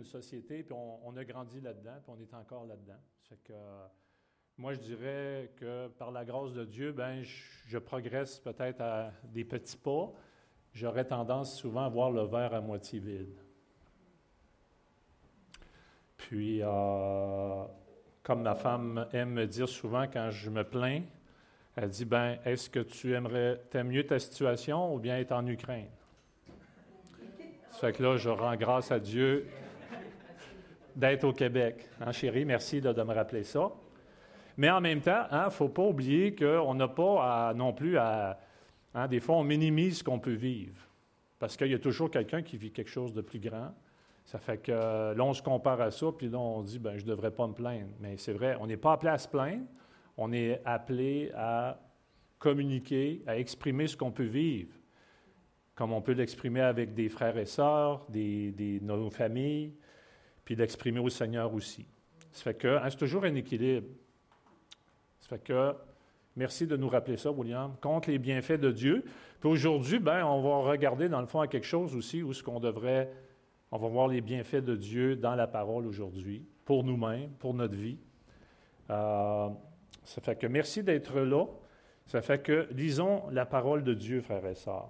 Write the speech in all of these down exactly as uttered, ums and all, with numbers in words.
une société, puis on, on a grandi là-dedans, puis on est encore là-dedans. Ça fait que euh, moi, je dirais que par la grâce de Dieu, ben, je, je progresse peut-être à des petits pas. J'aurais tendance souvent à voir le verre à moitié vide. Puis, euh, comme ma femme aime me dire souvent quand je me plains, elle dit, ben, est-ce que tu aimerais, t'aimes mieux ta situation ou bien être en Ukraine? Ça fait que là, je rends grâce à Dieu d'être au Québec. Hein, chérie, merci là, de me rappeler ça. Mais en même temps, il hein, ne faut pas oublier qu'on n'a pas à, non plus à... Hein, des fois, on minimise ce qu'on peut vivre. Parce qu'il y a toujours quelqu'un qui vit quelque chose de plus grand. Ça fait que là, on se compare à ça, puis là, on dit, ben, je ne devrais pas me plaindre. Mais c'est vrai, on n'est pas appelé à se plaindre. On est appelé à communiquer, à exprimer ce qu'on peut vivre. Comme on peut l'exprimer avec des frères et sœurs, des, des, nos familles, puis l'exprimer au Seigneur aussi. Ça fait que hein, c'est toujours un équilibre. Ça fait que, merci de nous rappeler ça, William, contre les bienfaits de Dieu. Puis aujourd'hui, ben, on va regarder dans le fond à quelque chose aussi où ce qu'on devrait, on va voir les bienfaits de Dieu dans la parole aujourd'hui, pour nous-mêmes, pour notre vie. Euh, ça fait que merci d'être là. Ça fait que lisons la parole de Dieu, frères et sœurs.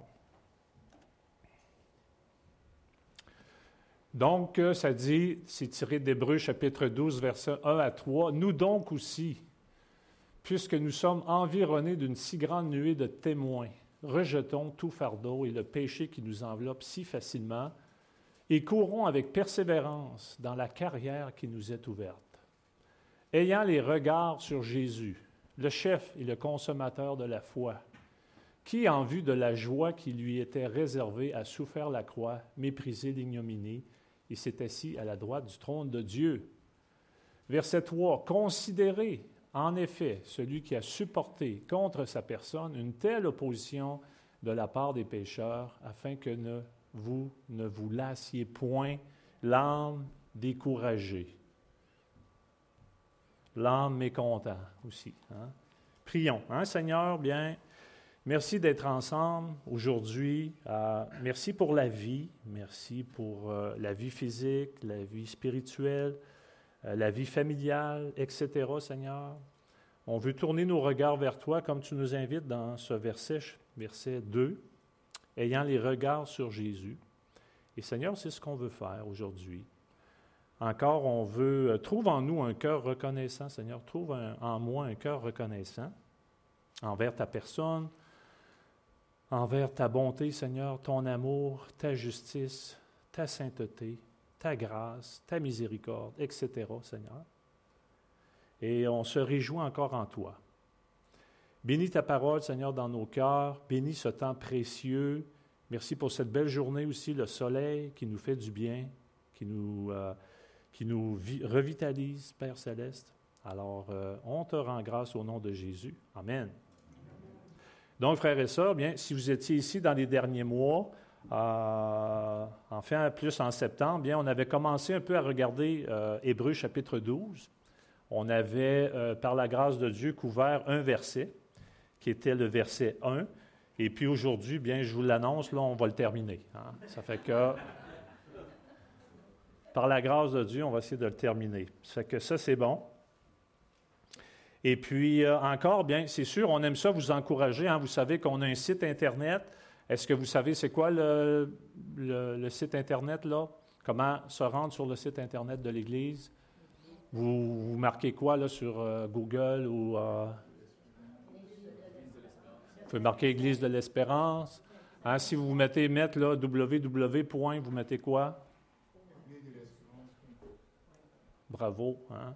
Donc, ça dit, c'est tiré d'Hébreux chapitre douze, versets un à trois. « Nous donc aussi, puisque nous sommes environnés d'une si grande nuée de témoins, rejetons tout fardeau et le péché qui nous enveloppe si facilement et courons avec persévérance dans la carrière qui nous est ouverte. Ayant les regards sur Jésus, le chef et le consommateur de la foi, qui, en vue de la joie qui lui était réservée, a souffert la croix, méprisé l'ignominie, et s'est assis à la droite du trône de Dieu. » Verset trois. « Considérez, en effet, celui qui a supporté contre sa personne une telle opposition de la part des pécheurs, afin que ne, vous ne vous lassiez point l'âme découragée. » L'âme mécontent aussi. Hein? Prions. Hein, Seigneur, bien... Merci d'être ensemble aujourd'hui. Euh, merci pour la vie. Merci pour euh, la vie physique, la vie spirituelle, euh, la vie familiale, et cetera, Seigneur. On veut tourner nos regards vers toi comme tu nous invites dans ce verset, verset deux, ayant les regards sur Jésus. Et Seigneur, c'est ce qu'on veut faire aujourd'hui. Encore, on veut, euh, trouve en nous un cœur reconnaissant, Seigneur. Trouve un, en moi un cœur reconnaissant envers ta personne, envers ta bonté, Seigneur, ton amour, ta justice, ta sainteté, ta grâce, ta miséricorde, et cetera, Seigneur. Et on se réjouit encore en toi. Bénis ta parole, Seigneur, dans nos cœurs. Bénis ce temps précieux. Merci pour cette belle journée aussi, le soleil qui nous fait du bien, qui nous, euh, qui nous vi- revitalise, Père Céleste. Alors, euh, on te rend grâce au nom de Jésus. Amen. Donc, frères et sœurs, bien, si vous étiez ici dans les derniers mois, euh, enfin plus en septembre, bien, on avait commencé un peu à regarder euh, Hébreux chapitre douze. On avait, euh, par la grâce de Dieu, couvert un verset, qui était le verset un. Et puis aujourd'hui, bien, je vous l'annonce, là, on va le terminer. Hein. Ça fait que, par la grâce de Dieu, on va essayer de le terminer. Ça fait que ça, c'est bon. Et puis, euh, encore, bien, c'est sûr, on aime ça vous encourager. Hein. Vous savez qu'on a un site Internet. Est-ce que vous savez c'est quoi le, le, le site Internet, là? Comment se rendre sur le site Internet de l'Église? Vous, vous marquez quoi, là, sur euh, Google ou... Euh, vous pouvez marquer Église de l'Espérance. Hein, si vous mettez, mettre, là, w w w point, vous mettez quoi? Bravo, hein?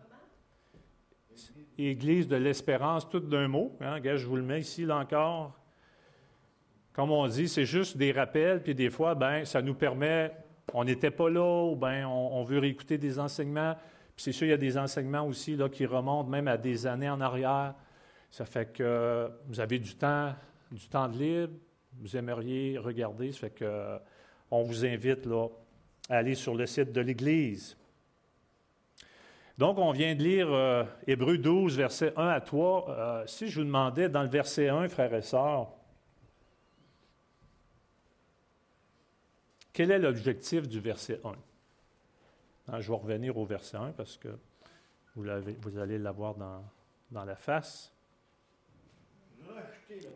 Église de l'Espérance, tout d'un mot. Hein? Regarde, je vous le mets ici, là encore. Comme on dit, c'est juste des rappels, puis des fois, ben, ça nous permet, on n'était pas là, ou bien on, on veut réécouter des enseignements. Puis c'est sûr, il y a des enseignements aussi là, qui remontent même à des années en arrière. Ça fait que vous avez du temps, du temps de libre, vous aimeriez regarder. Ça fait que on vous invite là, à aller sur le site de l'Église. Donc, on vient de lire euh, Hébreux douze, versets un à trois. Euh, si je vous demandais, dans le verset un, frères et sœurs, quel est l'objectif du verset un? Hein, je vais revenir au verset un parce que vous, l'avez, vous allez l'avoir dans, dans la face. Rejeter le péché.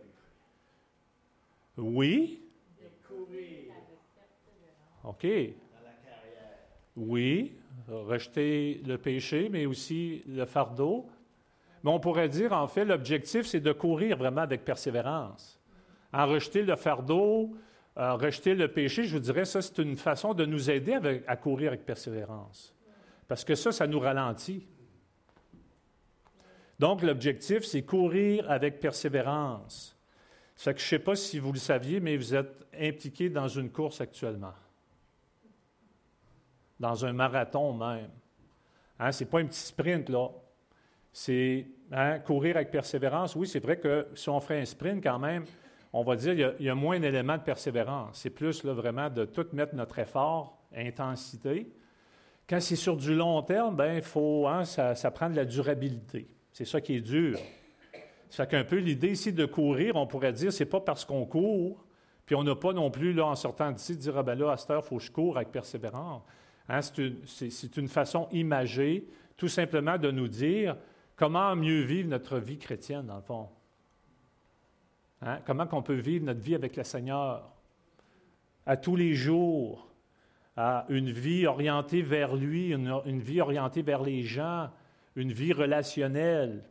Oui. Et courir OK. dans la carrière. Oui. Rejeter le péché, mais aussi le fardeau. Mais on pourrait dire, en fait, l'objectif, c'est de courir vraiment avec persévérance. En rejeter le fardeau, euh, rejeter le péché, je vous dirais, ça, c'est une façon de nous aider avec, à courir avec persévérance. Parce que ça, ça nous ralentit. Donc, l'objectif, c'est courir avec persévérance. Ça fait que je ne sais pas si vous le saviez, mais vous êtes impliqué dans une course actuellement. Dans un marathon même. Hein, ce n'est pas un petit sprint, là. C'est hein, courir avec persévérance. Oui, c'est vrai que si on ferait un sprint, quand même, on va dire qu'il y a, il y a moins d'éléments de persévérance. C'est plus là, vraiment de tout mettre notre effort, intensité. Quand c'est sur du long terme, bien, faut, hein, ça, ça prend de la durabilité. C'est ça qui est dur. Ça fait qu'un peu l'idée ici de courir, on pourrait dire, c'est pas parce qu'on court, puis on n'a pas non plus, là, en sortant d'ici, de dire, ah ben là, à cette heure, il faut que je cours avec persévérance. Hein, c'est, une, c'est, c'est une façon imagée, tout simplement, de nous dire comment mieux vivre notre vie chrétienne, dans le fond. Hein? Comment qu'on peut vivre notre vie avec le Seigneur à tous les jours, à une vie orientée vers lui, une, une vie orientée vers les gens, une vie relationnelle,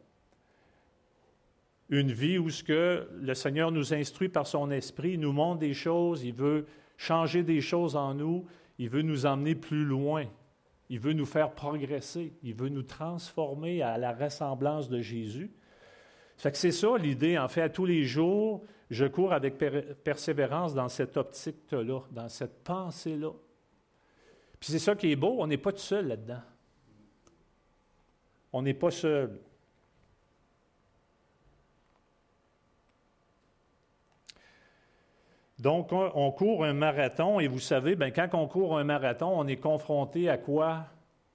une vie où ce que le Seigneur nous instruit par son esprit, il nous montre des choses, il veut changer des choses en nous, il veut nous emmener plus loin, il veut nous faire progresser, il veut nous transformer à la ressemblance de Jésus. Ça fait que c'est ça l'idée, en fait, à tous les jours, je cours avec per- persévérance dans cette optique-là, dans cette pensée-là. Puis c'est ça qui est beau, on n'est pas tout seul là-dedans. On n'est pas seul. Donc, on, on court un marathon, et vous savez, bien, quand on court un marathon, on est confronté à quoi?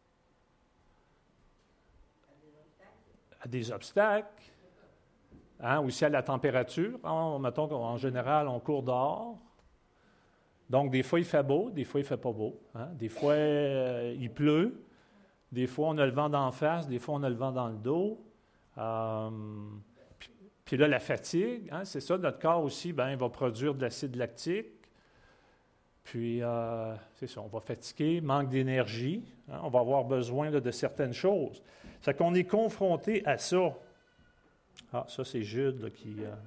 À des obstacles. Hein, aussi à la température. Hein, mettons qu'en général, on court dehors. Donc, des fois, il fait beau, des fois, il ne fait pas beau. Hein. Des fois, euh, il pleut. Des fois, on a le vent d'en face. Des fois, on a le vent dans le dos. Euh, puis, puis là, la fatigue, hein, c'est ça. Notre corps aussi, ben, il va produire de l'acide lactique. Puis, euh, c'est ça, on va fatiguer, manque d'énergie. Hein, on va avoir besoin là, de certaines choses. Ça fait qu'on est confronté à ça. Ah, ça, c'est Jude là, qui... Euh...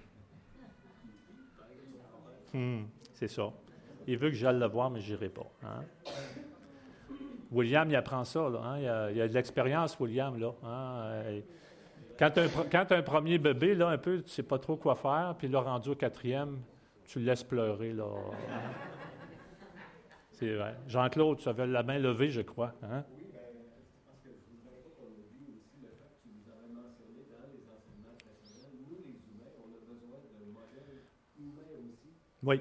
Hmm, c'est ça. Il veut que j'aille le voir, mais je n'irai pas. Hein? William, il apprend ça. Là, hein? il, a, il a de l'expérience, William. Là, hein? Quand tu as un premier bébé, là, un peu, tu ne sais pas trop quoi faire, puis là, rendu au quatrième, tu le laisses pleurer. Là, hein? C'est vrai. Jean-Claude, tu avais la main levée, je crois. Hein? Oui.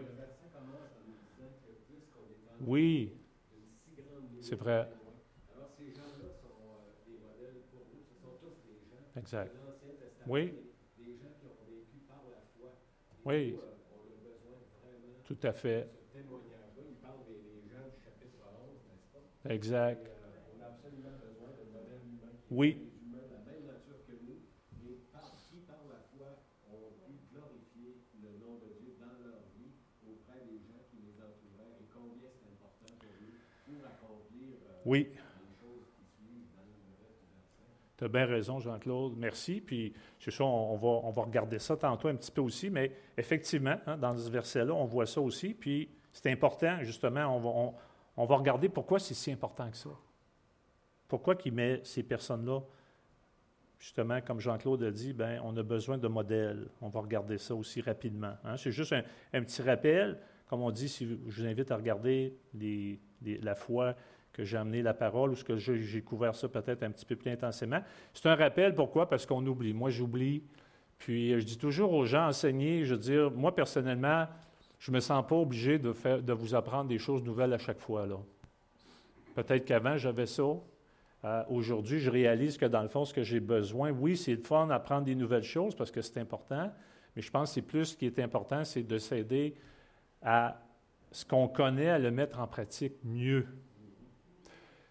Oui. C'est vrai. Alors, ces gens-là sont des modèles pour nous. Ce sont tous des gens exact. de l'Ancien Testament, oui. des gens qui ont vécu par la foi. Oui. Nous, euh, on a besoin vraiment tout à fait. de ce témoignage-là. Il parle des, des gens du chapitre onze, n'est-ce pas? Exact. Et, euh, on a absolument besoin de modèles humains qui oui. sont des humains de la même nature que nous, mais par, qui, par la foi, ont pu glorifier le nom de Dieu dans leur vie auprès des gens qui les entouraient et combien c'est important pour eux pour accomplir euh, oui. les choses qui suivent dans le reste du verset. Tu as bien raison, Jean-Claude. Merci. Puis, c'est ça, on va, on va regarder ça tantôt un petit peu aussi, mais effectivement, hein, dans ce verset-là, on voit ça aussi. Puis, c'est important, justement, on va, on, on va regarder pourquoi c'est si important que ça. Pourquoi qu'il met ces personnes-là, justement, comme Jean-Claude a dit, bien, on a besoin de modèles. On va regarder ça aussi rapidement. Hein. C'est juste un, un petit rappel. Comme on dit, si je vous invite à regarder les, les, la foi que j'ai amené la parole ou ce que j'ai, j'ai couvert ça peut-être un petit peu plus intensément. C'est un rappel, pourquoi? Parce qu'on oublie. Moi, j'oublie. Puis, je dis toujours aux gens enseignés, je veux dire, moi, personnellement, je ne me sens pas obligé de, faire, de vous apprendre des choses nouvelles à chaque fois. Là. Peut-être qu'avant, j'avais ça. Euh, aujourd'hui, je réalise que dans le fond, ce que j'ai besoin, oui, c'est le fun d'apprendre des nouvelles choses parce que c'est important, mais je pense que c'est plus ce qui est important, c'est de s'aider à ce qu'on connaît, à le mettre en pratique mieux.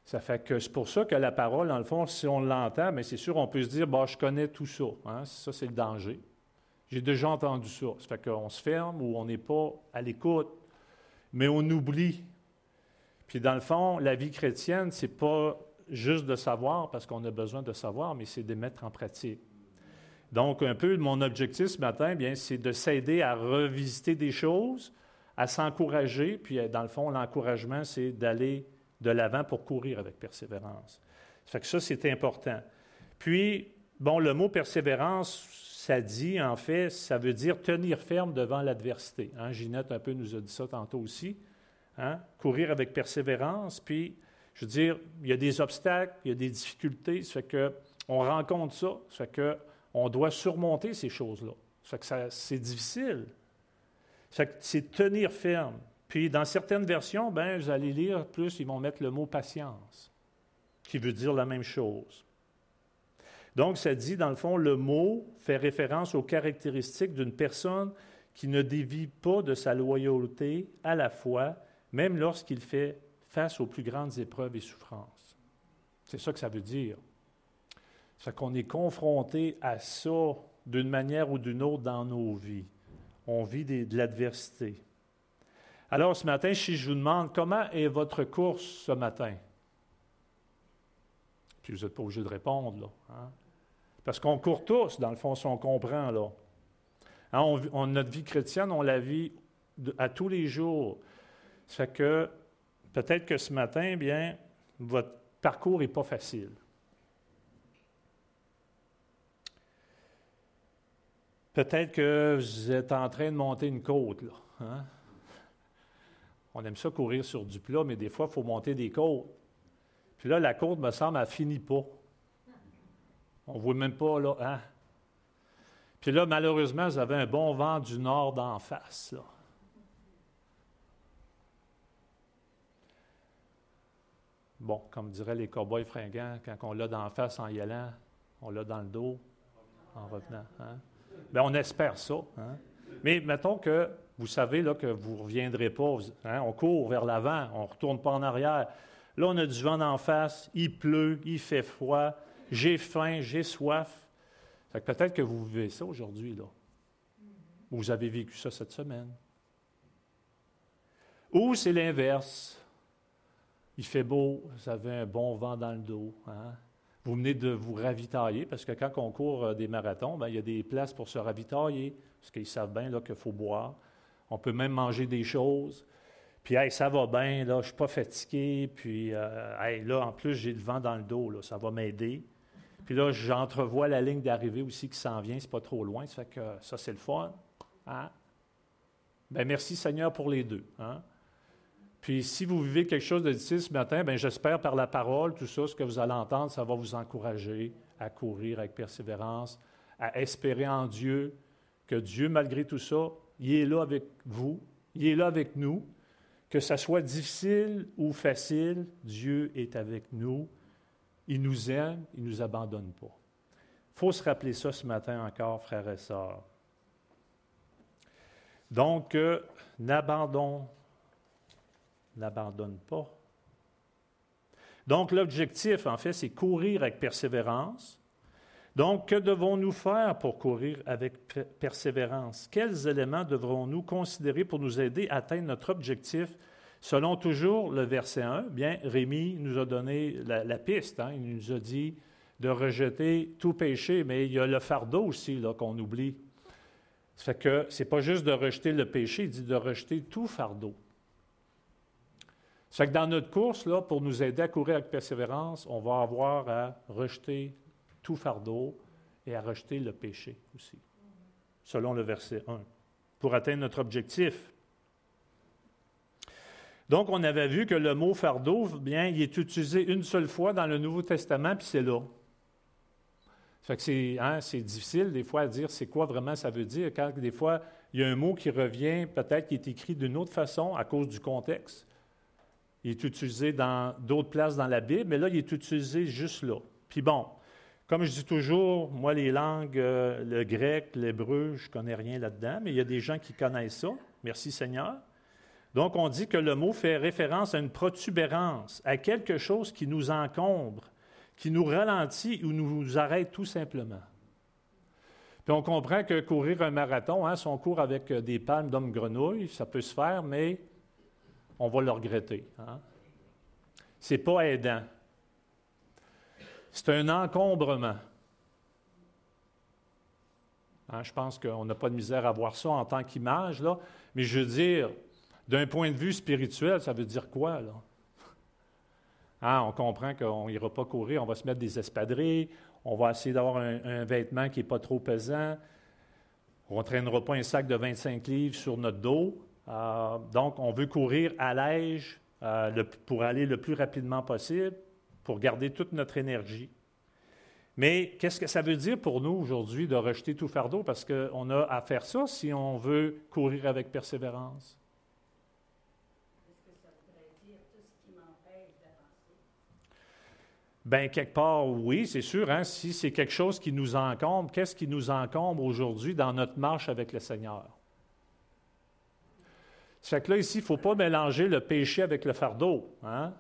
Ça fait que c'est pour ça que la parole, dans le fond, si on l'entend, bien, c'est sûr, on peut se dire, bah, je connais tout ça. Hein? Ça, c'est le danger. J'ai déjà entendu ça. Ça fait qu'on se ferme ou on n'est pas à l'écoute, mais on oublie. Puis dans le fond, la vie chrétienne, c'est pas juste de savoir, parce qu'on a besoin de savoir, mais c'est de mettre en pratique. Donc, un peu, mon objectif ce matin, bien, c'est de s'aider à revisiter des choses, à s'encourager, puis dans le fond, l'encouragement, c'est d'aller de l'avant pour courir avec persévérance. Ça fait que ça, c'est important. Puis, bon, le mot persévérance, ça dit, en fait, ça veut dire tenir ferme devant l'adversité. Hein? Ginette un peu nous a dit ça tantôt aussi. Hein? Courir avec persévérance, puis, je veux dire, il y a des obstacles, il y a des difficultés, ça fait qu'on rencontre ça, ça fait qu'on doit surmonter ces choses-là. Ça fait que ça, c'est difficile. Ça fait que c'est tenir ferme. Puis, dans certaines versions, bien, vous allez lire plus, ils vont mettre le mot « patience », qui veut dire la même chose. Donc, ça dit, dans le fond, le mot fait référence aux caractéristiques d'une personne qui ne dévie pas de sa loyauté à la foi, même lorsqu'il fait face aux plus grandes épreuves et souffrances. C'est ça que ça veut dire. Ça fait qu'on est confronté à ça d'une manière ou d'une autre dans nos vies. On vit des, de l'adversité. Alors, ce matin, si je vous demande comment est votre course ce matin, puis vous n'êtes pas obligé de répondre, là. Hein? Parce qu'on court tous, dans le fond, si on comprend, là. Hein, on, on, notre vie chrétienne, on la vit de, à tous les jours. Ça fait que, peut-être que ce matin, bien, votre parcours n'est pas facile. Peut-être que vous êtes en train de monter une côte, là. Hein? On aime ça courir sur du plat, mais des fois, il faut monter des côtes. Puis là, la côte, me semble, elle ne finit pas. On ne voit même pas, là, hein? Puis là, malheureusement, vous avez un bon vent du nord d'en face, là. Bon, comme diraient les cow-boys fringants, quand on l'a d'en face en y allant, on l'a dans le dos en revenant. Hein? Bien, on espère ça. Hein? Mais mettons que vous savez là, que vous ne reviendrez pas. Hein? On court vers l'avant, on ne retourne pas en arrière. Là, on a du vent d'en face, il pleut, il fait froid, j'ai faim, j'ai soif. Fait que peut-être que vous vivez ça aujourd'hui, là. Vous avez vécu ça cette semaine. Ou c'est l'inverse. Il fait beau, vous avez un bon vent dans le dos. Hein? Vous venez de vous ravitailler, parce que quand on court des marathons, bien, il y a des places pour se ravitailler, parce qu'ils savent bien là, qu'il faut boire. On peut même manger des choses. Puis, hey, ça va bien, là, je ne suis pas fatigué. Puis, euh, hey, là, en plus, j'ai le vent dans le dos, là, ça va m'aider. Puis là, j'entrevois la ligne d'arrivée aussi qui s'en vient, c'est pas trop loin. Ça fait que ça, c'est le fun. Hein? Bien, merci Seigneur pour les deux. Hein? Puis, si vous vivez quelque chose de difficile ce matin, bien, j'espère par la parole, tout ça, ce que vous allez entendre, ça va vous encourager à courir avec persévérance, à espérer en Dieu, que Dieu, malgré tout ça, il est là avec vous, il est là avec nous, que ça soit difficile ou facile, Dieu est avec nous, il nous aime, il ne nous abandonne pas. Il faut se rappeler ça ce matin encore, frères et sœurs. Donc, euh, n'abandonne N'abandonne pas. Donc, l'objectif, en fait, c'est courir avec persévérance. Donc, que devons-nous faire pour courir avec persévérance? Quels éléments devrons-nous considérer pour nous aider à atteindre notre objectif? Selon toujours le verset un, bien, Rémi nous a donné la, la piste. Hein? Il nous a dit de rejeter tout péché, mais il y a le fardeau aussi là, qu'on oublie. Ça fait que ce n'est pas juste de rejeter le péché, il dit de rejeter tout fardeau. Ça fait que dans notre course, là, pour nous aider à courir avec persévérance, on va avoir à rejeter tout fardeau et à rejeter le péché aussi, selon le verset un, pour atteindre notre objectif. Donc, on avait vu que le mot fardeau, bien, il est utilisé une seule fois dans le Nouveau Testament, puis c'est là. Ça fait que c'est, hein, c'est difficile des fois à dire c'est quoi vraiment ça veut dire, quand des fois, il y a un mot qui revient, peut-être qui est écrit d'une autre façon à cause du contexte. Il est utilisé dans d'autres places dans la Bible, mais là, il est utilisé juste là. Puis bon, comme je dis toujours, moi, les langues, euh, le grec, l'hébreu, je ne connais rien là-dedans, mais il y a des gens qui connaissent ça. Merci Seigneur. Donc, on dit que le mot fait référence à une protubérance, à quelque chose qui nous encombre, qui nous ralentit ou nous arrête tout simplement. Puis on comprend que courir un marathon, hein, si on court avec des palmes d'homme-grenouille, ça peut se faire, mais on va le regretter. Hein. Ce n'est pas aidant. C'est un encombrement. Hein, je pense qu'on n'a pas de misère à voir ça en tant qu'image, là, mais je veux dire, d'un point de vue spirituel, ça veut dire quoi, là? Hein, on comprend qu'on n'ira pas courir, on va se mettre des espadrilles, on va essayer d'avoir un, un vêtement qui n'est pas trop pesant, on ne traînera pas un sac de vingt-cinq livres sur notre dos. Euh, donc, on veut courir à l'âge euh, le, pour aller le plus rapidement possible, pour garder toute notre énergie. Mais qu'est-ce que ça veut dire pour nous aujourd'hui de rejeter tout fardeau? Parce qu'on a à faire ça si on veut courir avec persévérance. Bien, quelque part, oui, c'est sûr. Hein, si c'est quelque chose qui nous encombre, qu'est-ce qui nous encombre aujourd'hui dans notre marche avec le Seigneur? Ça fait que là, ici, il ne faut pas mélanger le péché avec le fardeau. Hein?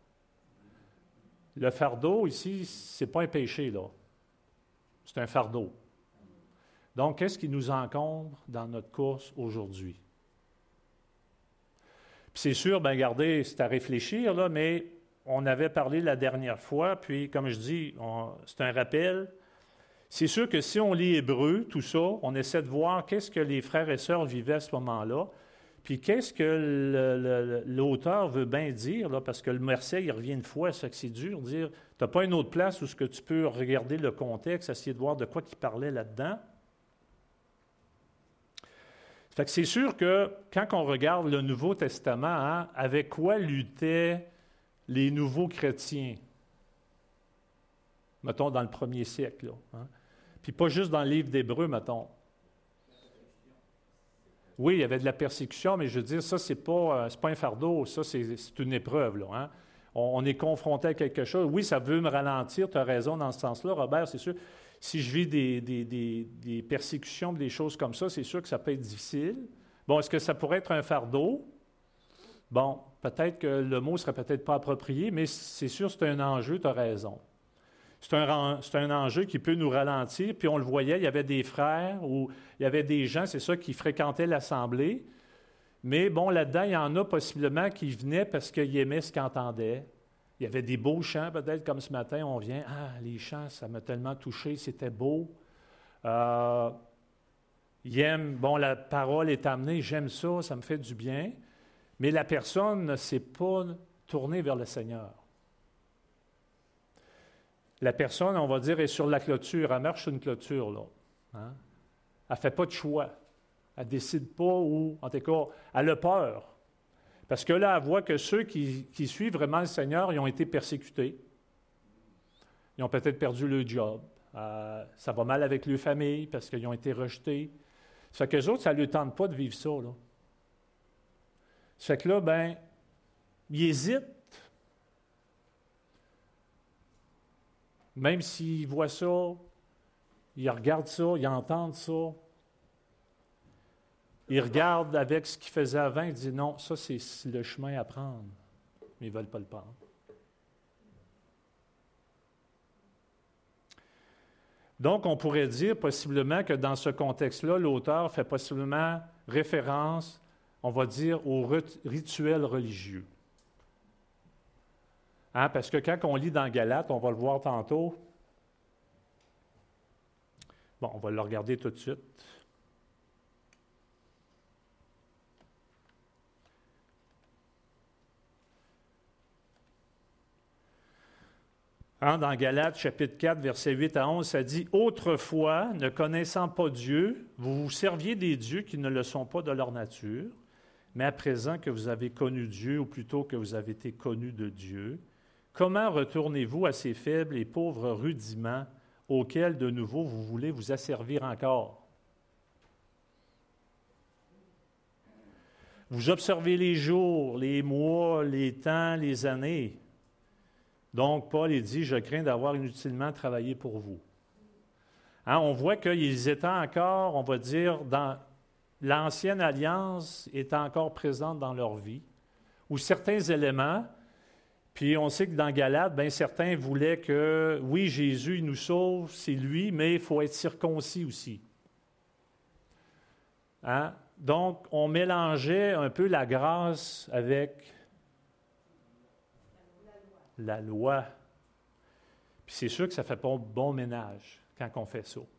Le fardeau, ici, ce n'est pas un péché, là. C'est un fardeau. Donc, qu'est-ce qui nous encombre dans notre course aujourd'hui? Puis c'est sûr, bien, regardez, c'est à réfléchir, là, mais on avait parlé la dernière fois, puis comme je dis, on, c'est un rappel. C'est sûr que si on lit Hébreu, tout ça, on essaie de voir qu'est-ce que les frères et sœurs vivaient à ce moment-là, puis qu'est-ce que le, le, l'auteur veut bien dire, là, parce que le verset, il revient une fois, ça que c'est dur, dire, tu n'as pas une autre place où ce que tu peux regarder le contexte, essayer de voir de quoi il parlait là-dedans. Fait que c'est sûr que quand on regarde le Nouveau Testament, hein, avec quoi luttaient les nouveaux chrétiens, mettons dans le premier siècle, là, hein? Puis pas juste dans le livre d'Hébreu, mettons. Oui, il y avait de la persécution, mais je veux dire, ça, ce n'est pas, c'est pas un fardeau, ça, c'est, c'est une épreuve, là, hein? on, on est confronté à quelque chose. Oui, ça veut me ralentir, tu as raison dans ce sens-là, Robert, c'est sûr. Si je vis des, des, des, des persécutions, des choses comme ça, c'est sûr que ça peut être difficile. Bon, est-ce que ça pourrait être un fardeau? Bon, peut-être que le mot ne serait peut-être pas approprié, mais c'est sûr, c'est un enjeu, tu as raison. C'est un, c'est un enjeu qui peut nous ralentir. Puis on le voyait, il y avait des frères ou il y avait des gens, c'est ça, qui fréquentaient l'Assemblée. Mais bon, là-dedans, il y en a possiblement qui venaient parce qu'ils aimaient ce qu'ils entendaient. Il y avait des beaux chants, peut-être, comme ce matin, on vient, « Ah, les chants, ça m'a tellement touché, c'était beau. Euh, » Ils aiment, bon, la parole est amenée, j'aime ça, ça me fait du bien. Mais la personne ne s'est pas tournée vers le Seigneur. La personne, on va dire, est sur la clôture. Elle marche sur une clôture, là. Hein? Elle ne fait pas de choix. Elle ne décide pas ou, en tout cas, elle a peur. Parce que là, elle voit que ceux qui, qui suivent vraiment le Seigneur, ils ont été persécutés. Ils ont peut-être perdu leur job. Euh, ça va mal avec leur famille parce qu'ils ont été rejetés. Ça fait qu'eux autres, ça ne leur tente pas de vivre ça, là. Ça fait que là, bien, ils hésitent. Même s'ils voient ça, ils regardent ça, ils entendent ça. Ils regardent avec ce qu'ils faisaient avant, ils disent non, ça c'est le chemin à prendre. Mais ils ne veulent pas le prendre. Donc, on pourrait dire possiblement que dans ce contexte-là, l'auteur fait possiblement référence, on va dire, au rituel religieux. Hein, parce que quand on lit dans Galates, on va le voir tantôt. Bon, on va le regarder tout de suite. Hein, dans Galates, chapitre quatre, versets huit à onze, ça dit « Autrefois, ne connaissant pas Dieu, vous vous serviez des dieux qui ne le sont pas de leur nature, mais à présent que vous avez connu Dieu, ou plutôt que vous avez été connus de Dieu, comment retournez-vous à ces faibles et pauvres rudiments auxquels de nouveau vous voulez vous asservir encore? Vous observez les jours, les mois, les temps, les années. Donc, Paul il dit, je crains d'avoir inutilement travaillé pour vous. Hein, on voit qu'ils étaient encore, on va dire, dans, l'ancienne alliance est encore présente dans leur vie, ou certains éléments, puis on sait que dans Galates, bien, certains voulaient que, oui, Jésus, il nous sauve, c'est lui, mais il faut être circoncis aussi. Hein? Donc, on mélangeait un peu la grâce avec la loi. Puis c'est sûr que ça ne fait pas bon ménage quand on fait ça.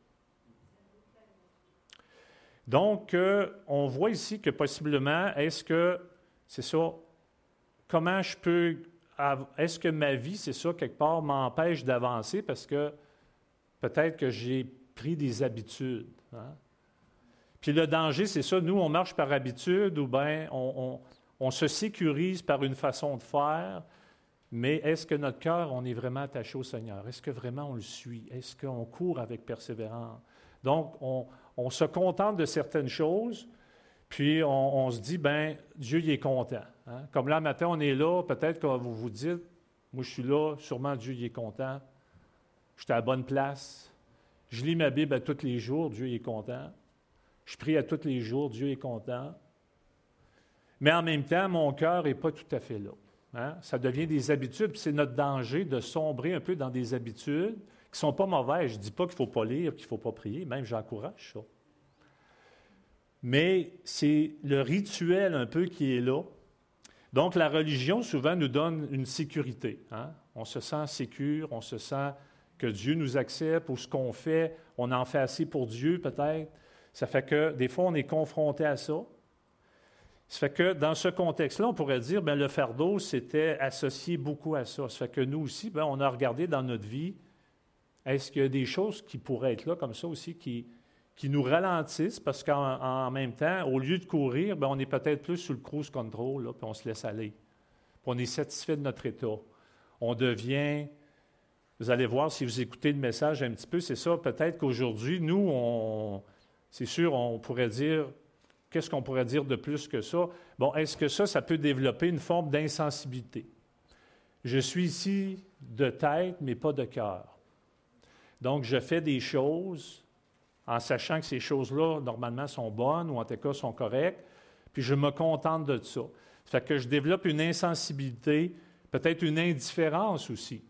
Donc, euh, on voit ici que possiblement, est-ce que, c'est ça, comment je peux, est-ce que ma vie, c'est ça, quelque part, m'empêche d'avancer parce que peut-être que j'ai pris des habitudes. Hein? Puis le danger, c'est ça, nous, on marche par habitude ou bien on, on, on se sécurise par une façon de faire, mais est-ce que notre cœur, on est vraiment attaché au Seigneur? Est-ce que vraiment on le suit? Est-ce qu'on court avec persévérance? Donc, on, on se contente de certaines choses, puis on, on se dit, bien, Dieu, il est content. Hein? Comme là, matin, on est là, peut-être que vous vous dites, moi, je suis là, sûrement Dieu, il est content. Je suis à la bonne place. Je lis ma Bible à tous les jours, Dieu, il est content. Je prie à tous les jours, Dieu est content. Mais en même temps, mon cœur n'est pas tout à fait là. Hein? Ça devient des habitudes, puis c'est notre danger de sombrer un peu dans des habitudes qui ne sont pas mauvaises. Je ne dis pas qu'il ne faut pas lire, qu'il ne faut pas prier, même j'encourage ça. Mais c'est le rituel un peu qui est là. Donc la religion, souvent, nous donne une sécurité. Hein? On se sent sécure, on se sent que Dieu nous accepte, ou ce qu'on fait, on en fait assez pour Dieu peut-être. Ça fait que des fois, on est confronté à ça. Ça fait que dans ce contexte-là, on pourrait dire, bien, le fardeau, c'était associé beaucoup à ça. Ça fait que nous aussi, bien, on a regardé dans notre vie, est-ce qu'il y a des choses qui pourraient être là, comme ça aussi, qui, qui nous ralentissent, parce qu'en en même temps, au lieu de courir, bien, on est peut-être plus sur le cruise control, là, puis on se laisse aller. Puis on est satisfait de notre état. On devient... Vous allez voir, si vous écoutez le message un petit peu, c'est ça, peut-être qu'aujourd'hui, nous, on... C'est sûr, on pourrait dire, qu'est-ce qu'on pourrait dire de plus que ça? Bon, est-ce que ça, ça peut développer une forme d'insensibilité? Je suis ici de tête, mais pas de cœur. Donc, je fais des choses en sachant que ces choses-là, normalement, sont bonnes ou en tout cas sont correctes, puis je me contente de ça. Ça fait que je développe une insensibilité, peut-être une indifférence aussi.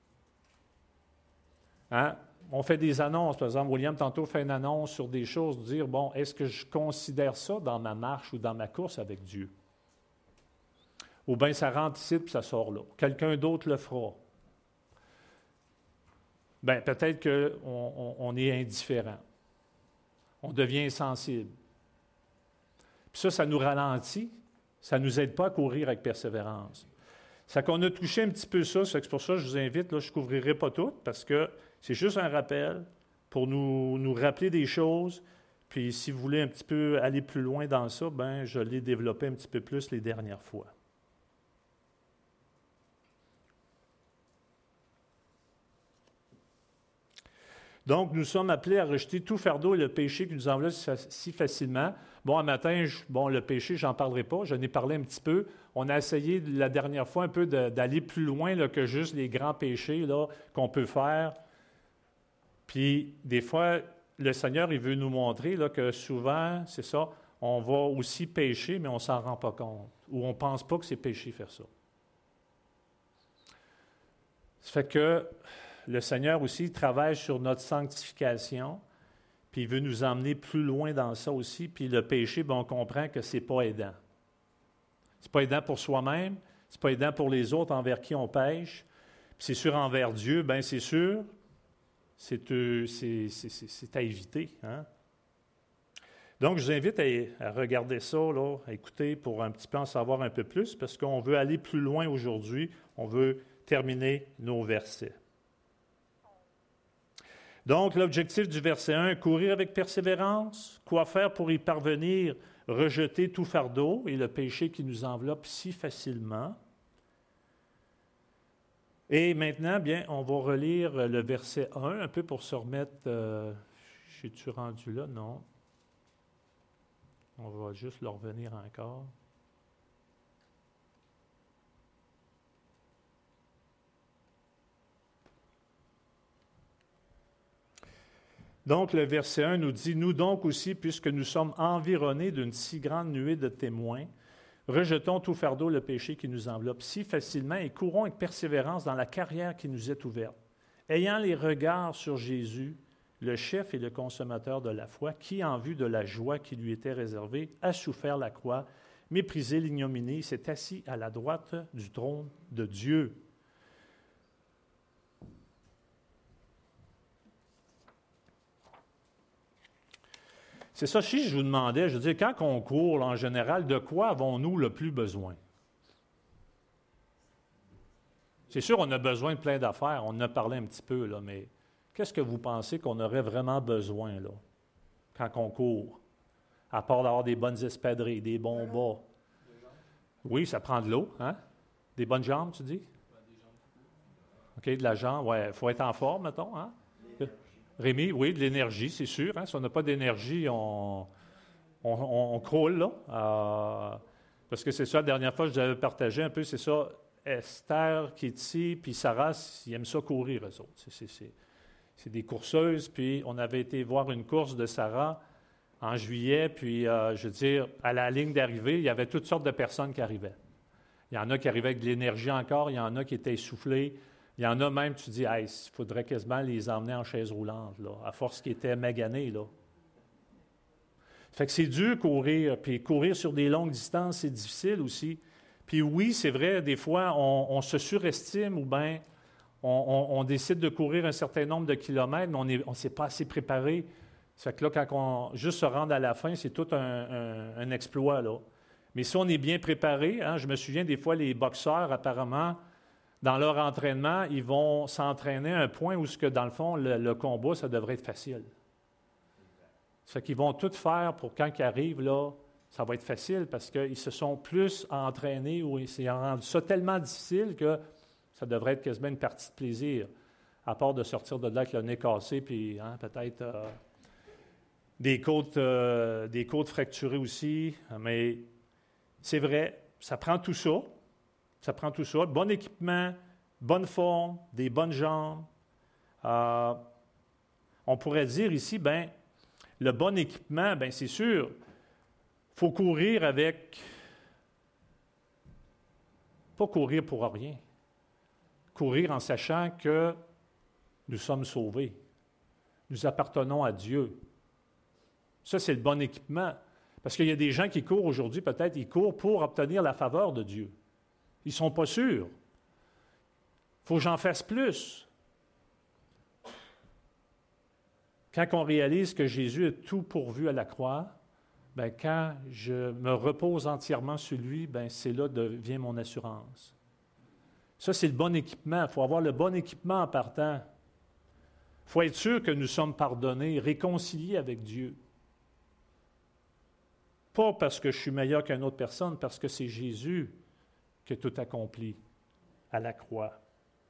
Hein? On fait des annonces, par exemple, William tantôt fait une annonce sur des choses, dire, bon, est-ce que je considère ça dans ma marche ou dans ma course avec Dieu? Ou bien ça rentre ici puis ça sort là. Quelqu'un d'autre le fera. Bien, peut-être qu'on on, on est indifférent. On devient insensible. Puis ça, ça nous ralentit. Ça ne nous aide pas à courir avec persévérance. Ça qu'on a touché un petit peu ça, c'est pour ça que je vous invite, là, je ne couvrirai pas tout, parce que c'est juste un rappel pour nous, nous rappeler des choses. Puis si vous voulez un petit peu aller plus loin dans ça, ben je l'ai développé un petit peu plus les dernières fois. Donc, nous sommes appelés à rejeter tout fardeau et le péché qui nous enveloppe si facilement. Bon, un matin, je, bon, le péché, je n'en parlerai pas, j'en ai parlé un petit peu. On a essayé la dernière fois un peu de, d'aller plus loin là, que juste les grands péchés là, qu'on peut faire. Puis, des fois, le Seigneur, il veut nous montrer là, que souvent, c'est ça, on va aussi pécher, mais on ne s'en rend pas compte. Ou on ne pense pas que c'est péché faire ça. Ça fait que le Seigneur aussi travaille sur notre sanctification, puis il veut nous emmener plus loin dans ça aussi. Puis le péché, bien, on comprend que ce n'est pas aidant. Ce n'est pas aidant pour soi-même, ce n'est pas aidant pour les autres envers qui on pêche. Puis c'est sûr envers Dieu, bien c'est sûr, c'est, euh, c'est, c'est, c'est, c'est à éviter. Hein? Donc je vous invite à, à regarder ça, là, à écouter pour un petit peu en savoir un peu plus, parce qu'on veut aller plus loin aujourd'hui, on veut terminer nos versets. Donc, l'objectif du verset un, courir avec persévérance. Quoi faire pour y parvenir? Rejeter tout fardeau et le péché qui nous enveloppe si facilement. Et maintenant, bien, on va relire le verset un, un peu pour se remettre... Euh, je suis-tu rendu là? Non. On va juste le revenir encore. Donc, le verset un nous dit, « Nous donc aussi, puisque nous sommes environnés d'une si grande nuée de témoins, rejetons tout fardeau, le péché qui nous enveloppe si facilement et courons avec persévérance dans la carrière qui nous est ouverte, ayant les regards sur Jésus, le chef et le consommateur de la foi, qui, en vue de la joie qui lui était réservée, a souffert la croix, méprisé l'ignominie, s'est assis à la droite du trône de Dieu. » C'est ça, si je vous demandais, je veux dire, quand on court, là, en général, de quoi avons-nous le plus besoin? C'est sûr, on a besoin de plein d'affaires, on en a parlé un petit peu, là, mais qu'est-ce que vous pensez qu'on aurait vraiment besoin, là, quand on court? À part d'avoir des bonnes espadrilles, des bons bas. Oui, ça prend de l'eau, hein? Des bonnes jambes, tu dis? OK, de la jambe, oui, il faut être en forme, mettons, hein? Rémi, oui, de l'énergie, c'est sûr. Hein? Si on n'a pas d'énergie, on, on, on, on croule, là. Euh, parce que c'est ça, la dernière fois, je vous avais partagé un peu, c'est ça, Esther qui est ici, puis Sarah, ils aiment ça courir, eux autres. C'est, c'est, c'est, c'est des courseuses, puis on avait été voir une course de Sarah en juillet, puis, euh, je veux dire, à la ligne d'arrivée, il y avait toutes sortes de personnes qui arrivaient. Il y en a qui arrivaient avec de l'énergie encore, il y en a qui étaient essoufflés. Il y en a même, tu dis, hey, il faudrait quasiment les emmener en chaise roulante, là, à force qu'ils étaient maganés, là. Fait que c'est dur courir, puis courir sur des longues distances, c'est difficile aussi. Puis oui, c'est vrai, des fois, on, on se surestime ou bien on, on, on décide de courir un certain nombre de kilomètres, mais on ne s'est pas assez préparé. Ça fait que là, quand on juste se rendre à la fin, c'est tout un, un, un exploit, là. Mais si on est bien préparé, hein, je me souviens des fois, les boxeurs, apparemment, dans leur entraînement, ils vont s'entraîner à un point où, que, dans le fond, le, le combat, ça devrait être facile. Ça fait qu'ils vont tout faire pour quand ils arrivent, là, ça va être facile parce qu'ils se sont plus entraînés ou ils ont rendu ça tellement difficile que ça devrait être quasiment une partie de plaisir, à part de sortir de là avec le nez cassé, puis hein, peut-être euh, des côtes, euh, des côtes fracturées aussi. Mais c'est vrai, ça prend tout ça. Ça prend tout ça. Bon équipement, bonne forme, des bonnes jambes. Euh, on pourrait dire ici, bien, le bon équipement, bien, c'est sûr, il faut courir avec... Pas courir pour rien. Courir en sachant que nous sommes sauvés. Nous appartenons à Dieu. Ça, c'est le bon équipement. Parce qu'il y a des gens qui courent aujourd'hui, peut-être, ils courent pour obtenir la faveur de Dieu. Ils ne sont pas sûrs. Il faut que j'en fasse plus. Quand on réalise que Jésus a tout pourvu à la croix, bien, quand je me repose entièrement sur lui, bien, c'est là que vient mon assurance. Ça, c'est le bon équipement. Il faut avoir le bon équipement en partant. Il faut être sûr que nous sommes pardonnés, réconciliés avec Dieu. Pas parce que je suis meilleur qu'une autre personne, parce que c'est Jésus qui a tout accompli à la croix.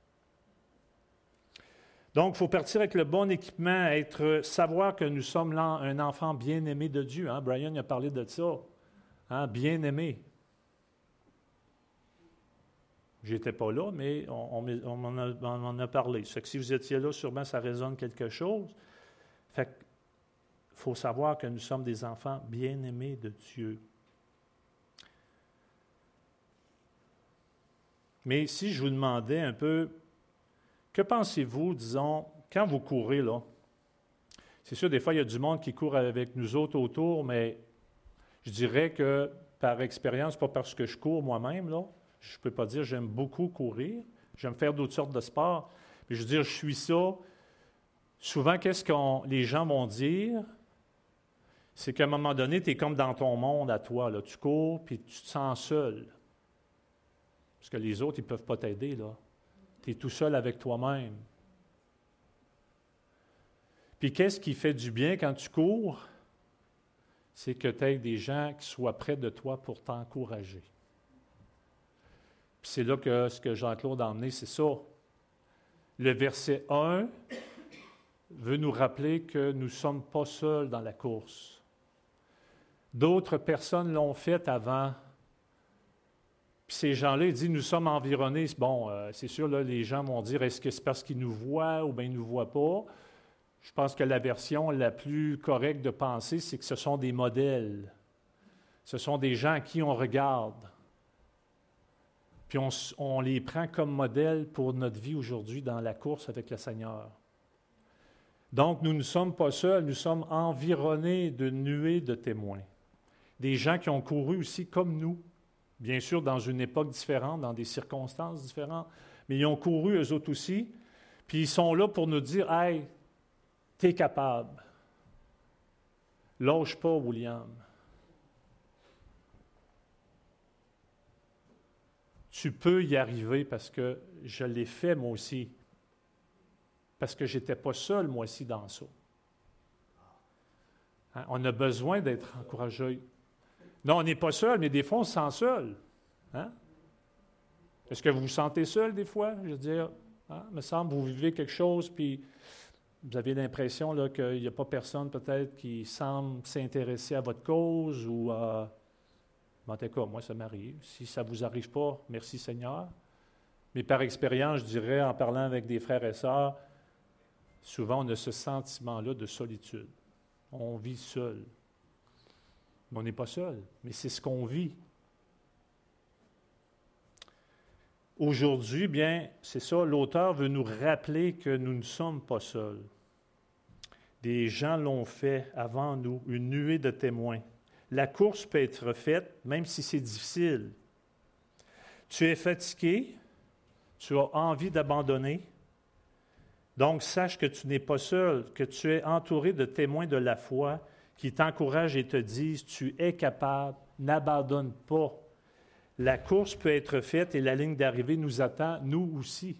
Donc, il faut partir avec le bon équipement, être, savoir que nous sommes là un enfant bien-aimé de Dieu. Hein? Brian a parlé de ça. Hein? Bien-aimé. Je n'étais pas là, mais on, on, on, en a, on en a parlé. Ça fait que si vous étiez là, sûrement ça résonne quelque chose. Fait que, il faut savoir que nous sommes des enfants bien-aimés de Dieu. Mais si je vous demandais un peu, que pensez-vous, disons, quand vous courez, là? C'est sûr, des fois, il y a du monde qui court avec nous autres autour, mais je dirais que, par expérience, pas parce que je cours moi-même, là, je ne peux pas dire que j'aime beaucoup courir, j'aime faire d'autres sortes de sports, mais je veux dire, je suis ça. Souvent, qu'est-ce que les gens vont dire? C'est qu'à un moment donné, tu es comme dans ton monde à toi, là. Tu cours, puis tu te sens seul. Parce que les autres, ils ne peuvent pas t'aider, là. Tu es tout seul avec toi-même. Puis qu'est-ce qui fait du bien quand tu cours? C'est que tu aies des gens qui soient près de toi pour t'encourager. Puis c'est là que ce que Jean-Claude a emmené, c'est ça. Le verset un veut nous rappeler que nous ne sommes pas seuls dans la course. D'autres personnes l'ont fait avant. Puis ces gens-là, ils disent, nous sommes environnés. Bon, euh, c'est sûr, là, les gens vont dire, est-ce que c'est parce qu'ils nous voient ou bien ils ne nous voient pas? je pense que la version la plus correcte de penser, c'est que ce sont des modèles. Ce sont des gens à qui on regarde. Puis on, on les prend comme modèle pour notre vie aujourd'hui dans la course avec le Seigneur. Donc, nous ne sommes pas seuls, nous sommes environnés de nuées de témoins. Des gens qui ont couru aussi comme nous, bien sûr dans une époque différente, dans des circonstances différentes, mais ils ont couru eux autres aussi, puis ils sont là pour nous dire « Hey, t'es capable. Lâche pas, William. Tu peux y arriver parce que je l'ai fait moi aussi. Parce que je n'étais pas seul moi aussi dans ça. » Hein? On a besoin d'être encouragé. Non, on n'est pas seul, mais des fois, on se sent seul. Hein? Est-ce que vous vous sentez seul des fois? Je veux dire, hein? Il me semble que vous vivez quelque chose, puis vous avez l'impression là, qu'il n'y a pas personne peut-être qui semble s'intéresser à votre cause ou à... En tout cas, moi, ça m'arrive. Si ça ne vous arrive pas, merci Seigneur. Mais par expérience, je dirais, en parlant avec des frères et sœurs, souvent on a ce sentiment-là de solitude. On vit seul. Mais on n'est pas seul, mais c'est ce qu'on vit. Aujourd'hui, bien, c'est ça, l'auteur veut nous rappeler que nous ne sommes pas seuls. Des gens l'ont fait avant nous, une nuée de témoins. La course peut être faite, même si c'est difficile. Tu es fatigué, tu as envie d'abandonner. Donc, sache que tu n'es pas seul, que tu es entouré de témoins de la foi qui t'encouragent et te disent « Tu es capable, n'abandonne pas. » La course peut être faite et la ligne d'arrivée nous attend, nous aussi.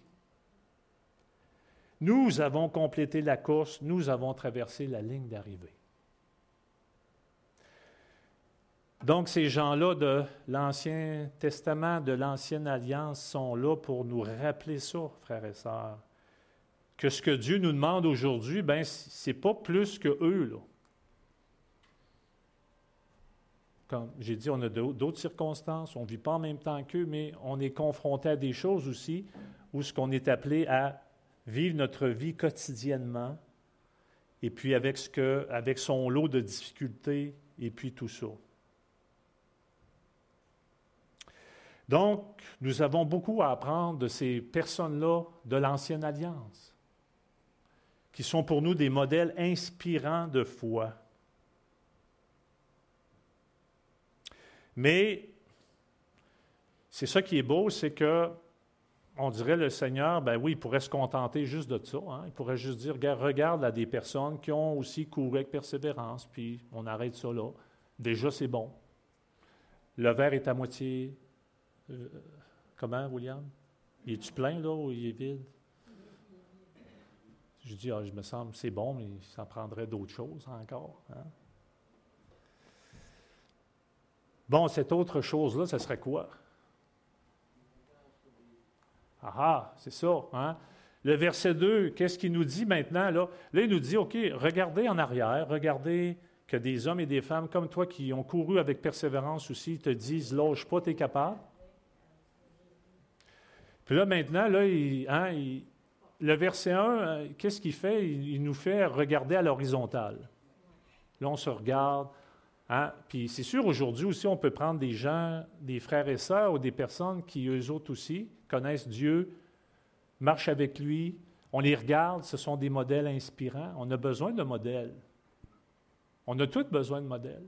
Nous avons complété la course, nous avons traversé la ligne d'arrivée. Donc, ces gens-là de l'Ancien Testament, de l'Ancienne Alliance, sont là pour nous rappeler ça, frères et sœurs. Que ce que Dieu nous demande aujourd'hui, bien, ce n'est pas plus que eux, là. Comme j'ai dit, on a d'autres circonstances, on ne vit pas en même temps qu'eux, mais on est confronté à des choses aussi où ce qu'on est appelé à vivre notre vie quotidiennement, et puis avec, ce que, avec son lot de difficultés, et puis tout ça. Donc, nous avons beaucoup à apprendre de ces personnes-là de l'Ancienne Alliance, qui sont pour nous des modèles inspirants de foi. Mais c'est ça qui est beau, c'est que on dirait le Seigneur, ben oui, il pourrait se contenter juste de ça. Hein? Il pourrait juste dire, regarde, regarde là, des personnes qui ont aussi couru avec persévérance, puis on arrête ça là. Déjà, c'est bon. Le verre est à moitié... Euh, comment, William? Il est-tu plein, là, ou il est vide? Je dis, ah, je me semble, c'est bon, mais ça prendrait d'autres choses encore. Hein? Bon, cette autre chose-là, ce serait quoi? Ah ah, c'est ça. Hein? Le verset deux, qu'est-ce qu'il nous dit maintenant? Là? Là, il nous dit, OK, regardez en arrière, regardez que des hommes et des femmes comme toi qui ont couru avec persévérance aussi te disent, lâche pas, tu es capable. Puis là, maintenant, là, il, hein, il, le verset un, qu'est-ce qu'il fait? Il, il nous fait regarder à l'horizontale. Là, on se regarde. Hein? Puis c'est sûr, aujourd'hui aussi, on peut prendre des gens, des frères et sœurs ou des personnes qui, eux autres aussi, connaissent Dieu, marchent avec lui. On les regarde, ce sont des modèles inspirants. On a besoin de modèles. On a tous besoin de modèles.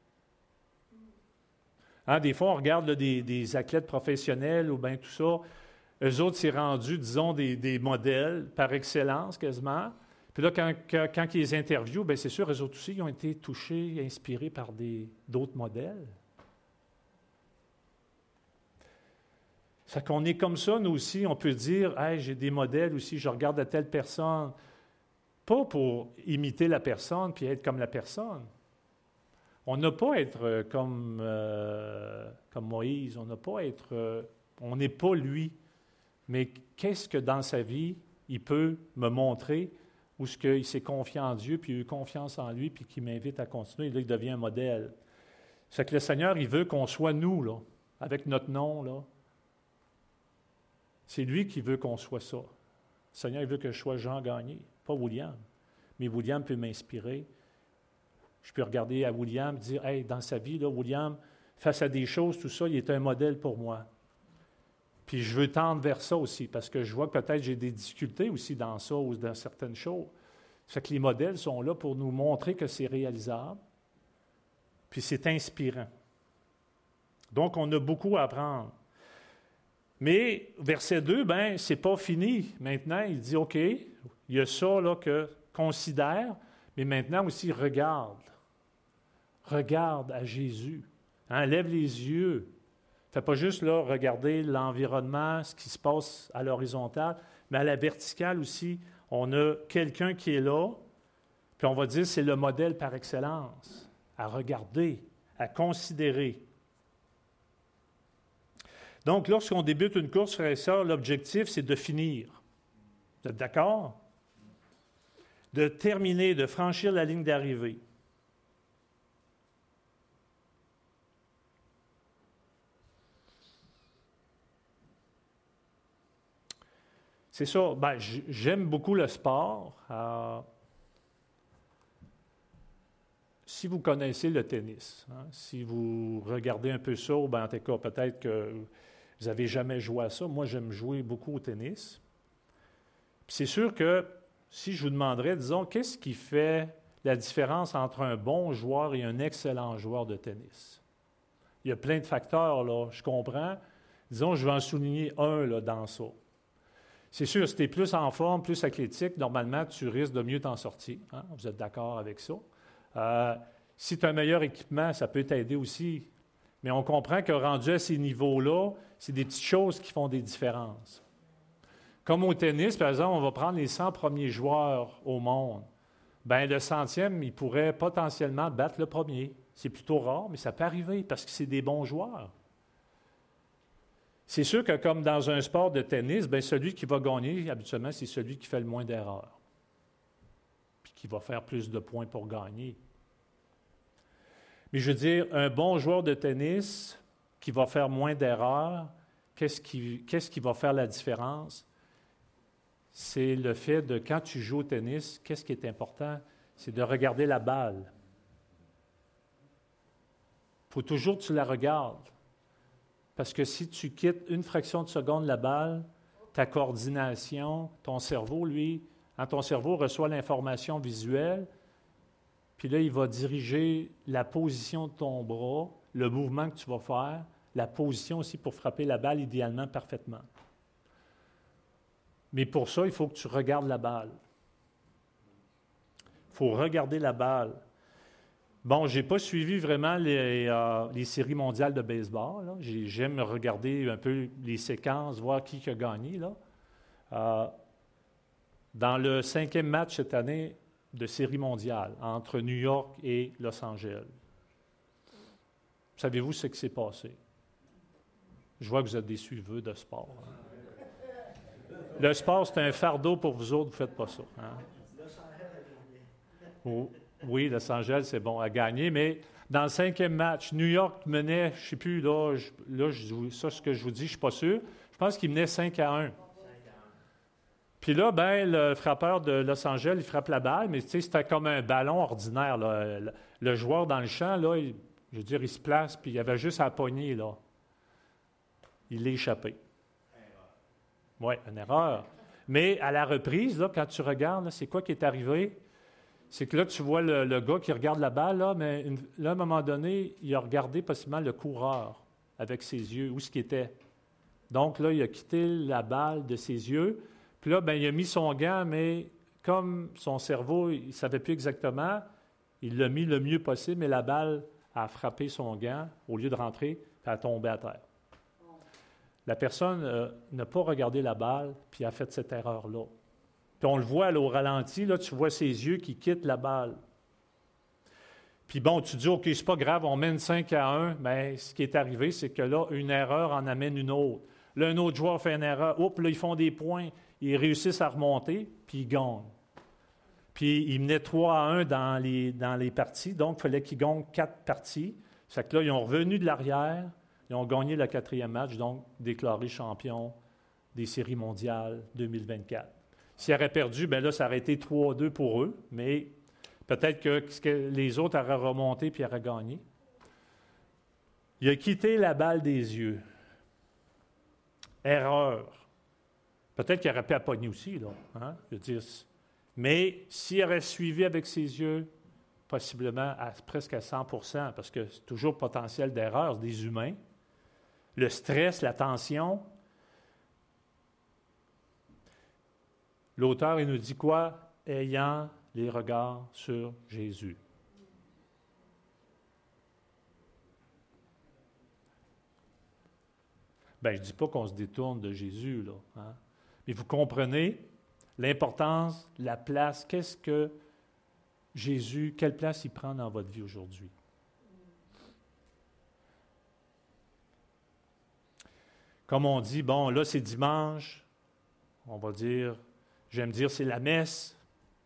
Hein? Des fois, on regarde là, des, des athlètes professionnels ou bien tout ça. Eux autres, c'est rendu, disons, des, des modèles par excellence quasiment. Puis là, quand, quand, quand ils les interviewent, bien, c'est sûr, eux autres aussi, ils ont été touchés, inspirés par des, d'autres modèles. Ça qu'on est comme ça, nous aussi, on peut dire, « Hey, j'ai des modèles aussi, je regarde à telle personne. » Pas pour imiter la personne puis être comme la personne. On n'a pas à être comme, euh, comme Moïse, on n'a pas à être... Euh, on n'est pas lui. Mais qu'est-ce que dans sa vie, il peut me montrer où ce qu'il s'est confié en Dieu, puis il a eu confiance en lui, puis qu'il m'invite à continuer, et là, il devient un modèle. C'est que le Seigneur, il veut qu'on soit nous, là, avec notre nom, là. C'est lui qui veut qu'on soit ça. Le Seigneur, il veut que je sois Jean Gagné, pas William. mais William peut m'inspirer. Je peux regarder à William et dire, « Hey, dans sa vie, là, William, face à des choses, tout ça, il est un modèle pour moi. » Puis je veux tendre vers ça aussi, parce que je vois que peut-être j'ai des difficultés aussi dans ça ou dans certaines choses. Ça fait que les modèles sont là pour nous montrer que c'est réalisable, puis c'est inspirant. Donc, on a beaucoup à apprendre. Mais, verset deux, bien, c'est pas fini. Maintenant, il dit, OK, il y a ça là que considère, mais maintenant aussi, regarde. Regarde à Jésus. Hein, lève les yeux. Fais pas juste là regarder l'environnement, ce qui se passe à l'horizontale, mais à la verticale aussi. On a quelqu'un qui est là, puis on va dire c'est le modèle par excellence, à regarder, à considérer. Donc, lorsqu'on débute une course, frères et sœurs, l'objectif, c'est de finir. Vous êtes d'accord? De terminer, de franchir la ligne d'arrivée. C'est ça. Ben, j'aime beaucoup le sport. Euh, si vous connaissez le tennis, hein, si vous regardez un peu ça, ben, en tout cas, peut-être que vous n'avez jamais joué à ça. Moi, j'aime jouer beaucoup au tennis. Puis c'est sûr que si je vous demanderais, disons, qu'est-ce qui fait la différence entre un bon joueur et un excellent joueur de tennis? Il y a plein de facteurs, là, je comprends. Disons, je vais en souligner un là, dans ça. C'est sûr, si tu es plus en forme, plus athlétique, normalement, tu risques de mieux t'en sortir. Hein? Vous êtes d'accord avec ça? Euh, si tu as un meilleur équipement, ça peut t'aider aussi. Mais on comprend que rendu à ces niveaux-là, c'est des petites choses qui font des différences. Comme au tennis, par exemple, on va prendre les cent premiers joueurs au monde. Bien, le centième, il pourrait potentiellement battre le premier. C'est plutôt rare, mais ça peut arriver parce que c'est des bons joueurs. C'est sûr que comme dans un sport de tennis, bien, celui qui va gagner, habituellement, c'est celui qui fait le moins d'erreurs. Puis qui va faire plus de points pour gagner. Mais je veux dire, un bon joueur de tennis qui va faire moins d'erreurs, qu'est-ce qui, qu'est-ce qui va faire la différence? C'est le fait de, quand tu joues au tennis, qu'est-ce qui est important? C'est de regarder la balle. Il faut toujours que tu la regardes. Parce que si tu quittes une fraction de seconde la balle, ta coordination, ton cerveau, lui, hein, ton cerveau reçoit l'information visuelle, puis là, il va diriger la position de ton bras, le mouvement que tu vas faire, la position aussi pour frapper la balle idéalement parfaitement. Mais pour ça, il faut que tu regardes la balle. Il faut regarder la balle. Bon, je n'ai pas suivi vraiment les, euh, les séries mondiales de baseball. Là. J'aime regarder un peu les séquences, voir qui a gagné. Là. Euh, dans le cinquième match cette année de série mondiale entre New York et Los Angeles, savez-vous ce qui s'est passé? Je vois que vous êtes des suiveux de sport. Hein. Le sport, c'est un fardeau pour vous autres, vous ne faites pas ça. Hein? Oh. Oui, Los Angeles, c'est bon à gagner, mais dans le cinquième match, New York menait, je ne sais plus, là, je, là je, ça, ce que je vous dis, je ne suis pas sûr. Je pense qu'il menait cinq à un. Puis là, ben, le frappeur de Los Angeles, il frappe la balle, mais tu sais, c'était comme un ballon ordinaire. Là. Le, le joueur dans le champ, là, il, je veux dire, il se place, puis il avait juste à la poignée, là. Il l'a échappé. Oui, une erreur. Mais à la reprise, là, quand tu regardes, là, c'est quoi qui est arrivé? C'est que là, tu vois le, le gars qui regarde la balle, là, mais une, là, à un moment donné, il a regardé possiblement le coureur avec ses yeux, où ce qu'il était. Donc là, il a quitté la balle de ses yeux. Puis là, bien, il a mis son gant, mais comme son cerveau, il ne savait plus exactement, il l'a mis le mieux possible, mais la balle a frappé son gant au lieu de rentrer, puis elle a tombé à terre. La personne euh, n'a pas regardé la balle, puis a fait cette erreur-là. Puis on le voit là, au ralenti, là, tu vois ses yeux qui quittent la balle. Puis bon, tu dis, OK, c'est pas grave, on mène cinq à un, mais ce qui est arrivé, c'est que là, une erreur en amène une autre. Là, un autre joueur fait une erreur, oups, là, ils font des points, ils réussissent à remonter, puis ils gagnent. Puis ils menaient trois à un dans les, dans les parties, donc il fallait qu'ils gagnent quatre parties. Ça fait que là, ils ont revenu de l'arrière, ils ont gagné le quatrième match, donc déclaré champion des séries mondiales deux mille vingt-quatre. S'ils auraient perdu, bien là, ça aurait été trois deux pour eux, mais peut-être que, que les autres auraient remonté puis auraient gagné. Il a quitté la balle des yeux. Erreur. Peut-être qu'il aurait pu appogner aussi, là. Hein? Je veux dire, mais s'il aurait suivi avec ses yeux, possiblement à, presque à cent pour cent, parce que c'est toujours potentiel d'erreur des humains, le stress, la tension. L'auteur, il nous dit quoi? Ayant les regards sur Jésus. Bien, je ne dis pas qu'on se détourne de Jésus, là. Hein? Mais vous comprenez l'importance, la place, qu'est-ce que Jésus, quelle place il prend dans votre vie aujourd'hui? Comme on dit, bon, là, c'est dimanche, on va dire, j'aime dire, c'est la messe.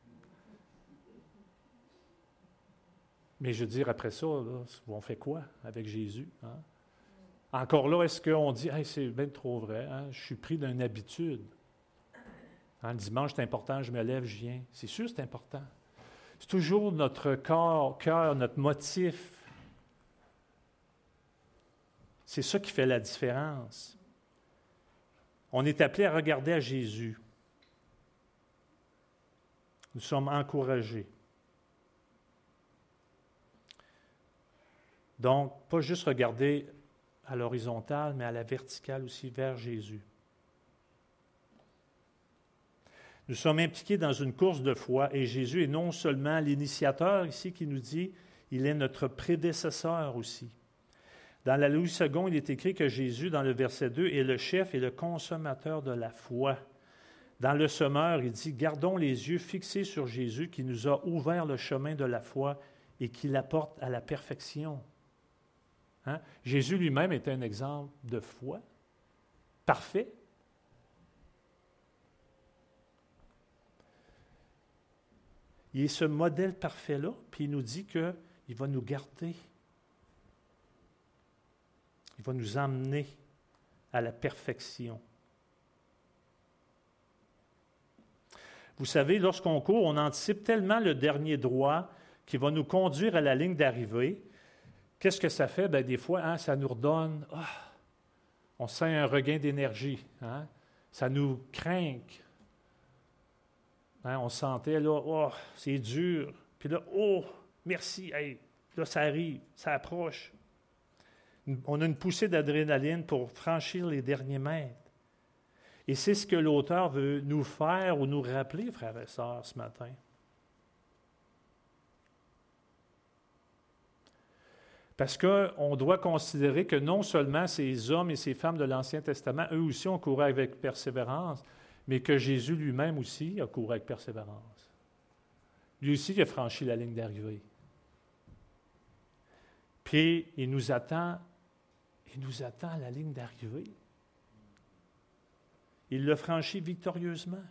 Mais je veux dire, après ça, là, on fait quoi avec Jésus? Hein? Encore là, est-ce qu'on dit, hey, c'est bien trop vrai, hein? Je suis pris d'une habitude. Hein, le dimanche, c'est important, je me lève, je viens. C'est sûr, c'est important. C'est toujours notre corps, cœur, notre motif. C'est ça qui fait la différence. On est appelé à regarder à Jésus. Nous sommes encouragés. Donc, pas juste regarder à l'horizontale, mais à la verticale aussi, vers Jésus. Nous sommes impliqués dans une course de foi et Jésus est non seulement l'initiateur ici qui nous dit, il est notre prédécesseur aussi. Dans la Louis deux, il est écrit que Jésus, dans le verset deux, est le chef et le consommateur de la foi. Dans le Sommeur, il dit, gardons les yeux fixés sur Jésus qui nous a ouvert le chemin de la foi et qui l'apporte à la perfection. Hein? Jésus lui-même est un exemple de foi parfait. Il est ce modèle parfait-là, puis il nous dit qu'il va nous garder. Il va nous emmener à la perfection. Vous savez, lorsqu'on court, on anticipe tellement le dernier droit qui va nous conduire à la ligne d'arrivée. Qu'est-ce que ça fait? Bien, des fois, hein, ça nous redonne, oh, on sent un regain d'énergie. Hein? Ça nous craint. Hein, on sentait, là, oh, c'est dur. Puis là, oh, merci, hey, là, ça arrive, ça approche. On a une poussée d'adrénaline pour franchir les derniers mètres. Et c'est ce que l'auteur veut nous faire ou nous rappeler, frères et sœurs, ce matin. Parce qu'on doit considérer que non seulement ces hommes et ces femmes de l'Ancien Testament, eux aussi ont couru avec persévérance, mais que Jésus lui-même aussi a couru avec persévérance. Lui aussi, il a franchi la ligne d'arrivée. Puis, il nous attend, il nous attend à la ligne d'arrivée. Il l'a franchi victorieusement.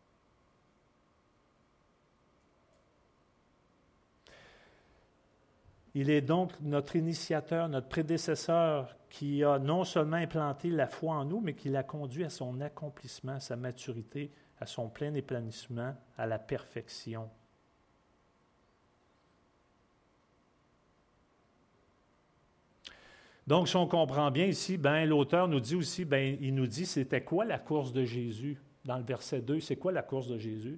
Il est donc notre initiateur, notre prédécesseur qui a non seulement implanté la foi en nous, mais qui l'a conduit à son accomplissement, à sa maturité, à son plein épanouissement, à la perfection. Donc, si on comprend bien ici, ben, l'auteur nous dit aussi, ben, il nous dit c'était quoi la course de Jésus? Dans le verset deux, c'est quoi la course de Jésus?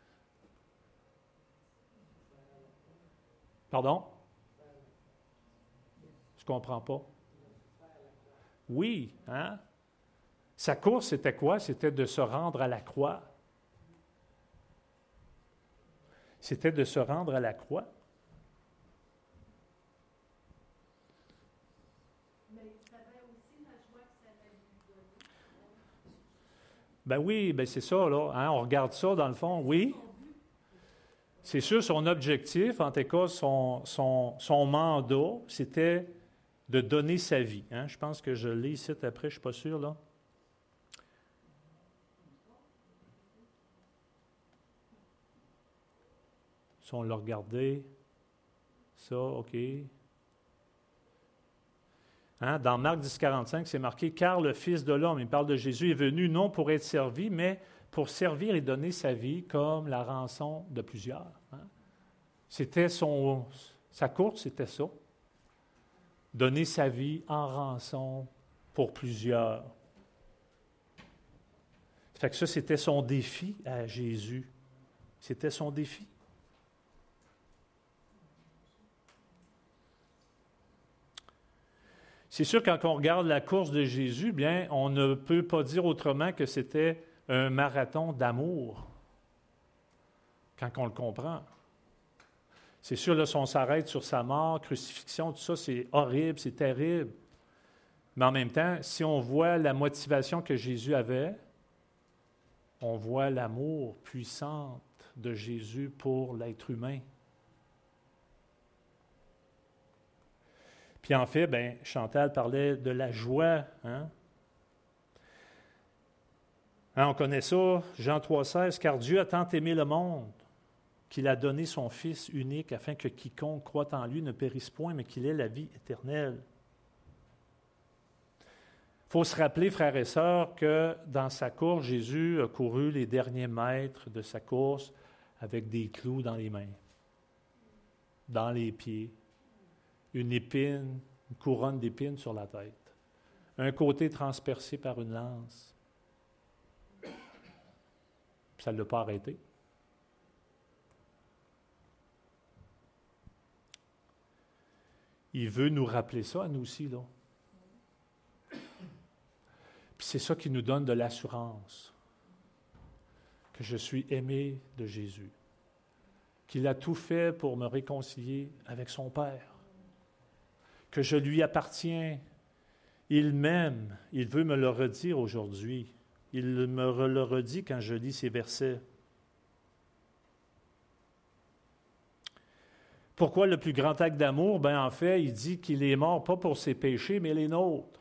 Pardon? Je ne comprends pas. Oui, hein? Sa course, c'était quoi? C'était de se rendre à la croix. C'était de se rendre à la croix. Mais il savait aussi la joie que ça allait lui donner. Ben oui, ben c'est ça, là. Hein? On regarde ça, dans le fond, oui. C'est sûr, son objectif, en tout cas, son, son, son mandat, c'était de donner sa vie. Hein? Je pense que je l'ai ici après, je ne suis pas sûr, là. Si on l'a regardé, ça, OK. Hein? Dans Marc dix, quarante-cinq, c'est marqué « Car le Fils de l'homme », il parle de Jésus, est venu non pour être servi, mais pour servir et donner sa vie comme la rançon de plusieurs. Hein. C'était son, sa course, c'était ça. Donner sa vie en rançon pour plusieurs. Fait que ça, c'était son défi à Jésus. C'était son défi. C'est sûr, quand on regarde la course de Jésus, bien, on ne peut pas dire autrement que c'était un marathon d'amour, quand on le comprend. C'est sûr, là, si on s'arrête sur sa mort, crucifixion, tout ça, c'est horrible, c'est terrible. Mais en même temps, si on voit la motivation que Jésus avait, on voit l'amour puissant de Jésus pour l'être humain. Puis en fait, bien, Chantal parlait de la joie. Hein? Hein, on connaît ça, Jean trois seize, « Car Dieu a tant aimé le monde qu'il a donné son Fils unique afin que quiconque croit en lui ne périsse point, mais qu'il ait la vie éternelle. » Il faut se rappeler, frères et sœurs, que dans sa course, Jésus a couru les derniers mètres de sa course avec des clous dans les mains, dans les pieds, une épine, une couronne d'épines sur la tête, un côté transpercé par une lance. Ça ne l'a pas arrêté. Il veut nous rappeler ça à nous aussi, là. Puis c'est ça qui nous donne de l'assurance, que je suis aimé de Jésus, qu'il a tout fait pour me réconcilier avec son Père, que je lui appartiens. Il m'aime, il veut me le redire aujourd'hui. Il me le redit quand je lis ces versets. Pourquoi le plus grand acte d'amour? Ben en fait, il dit qu'il est mort pas pour ses péchés, mais les nôtres.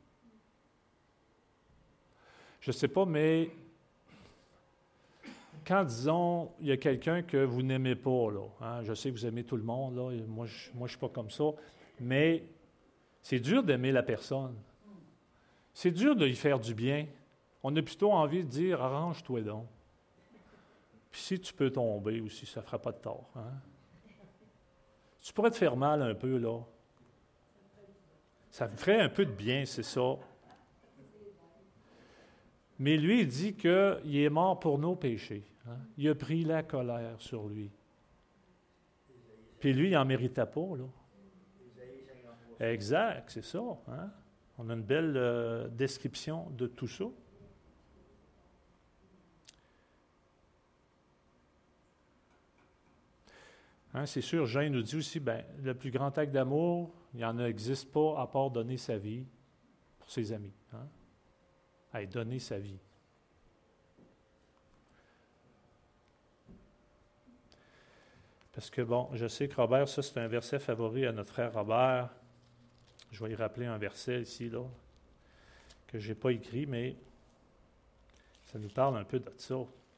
Je ne sais pas, mais quand, disons, il y a quelqu'un que vous n'aimez pas, là, hein, je sais que vous aimez tout le monde, là, moi, je ne suis pas comme ça, mais c'est dur d'aimer la personne. C'est dur de lui faire du bien. On a plutôt envie de dire « arrange-toi donc ». Puis si tu peux tomber aussi, ça ne fera pas de tort. Hein? Tu pourrais te faire mal un peu, là. Ça me ferait un peu de bien, c'est ça. Mais lui, il dit qu'il est mort pour nos péchés. Hein? Il a pris la colère sur lui. Puis lui, il n'en méritait pas, là. Exact, c'est ça. Hein? On a une belle euh, description de tout ça. Hein, c'est sûr, Jean nous dit aussi, ben, le plus grand acte d'amour, il n'y en existe pas à part donner sa vie pour ses amis. Hein? Hey, donner sa vie. Parce que, bon, je sais que Robert, ça c'est un verset favori à notre frère Robert. Je vais y rappeler un verset ici, là, que je n'ai pas écrit, mais ça nous parle un peu de ça.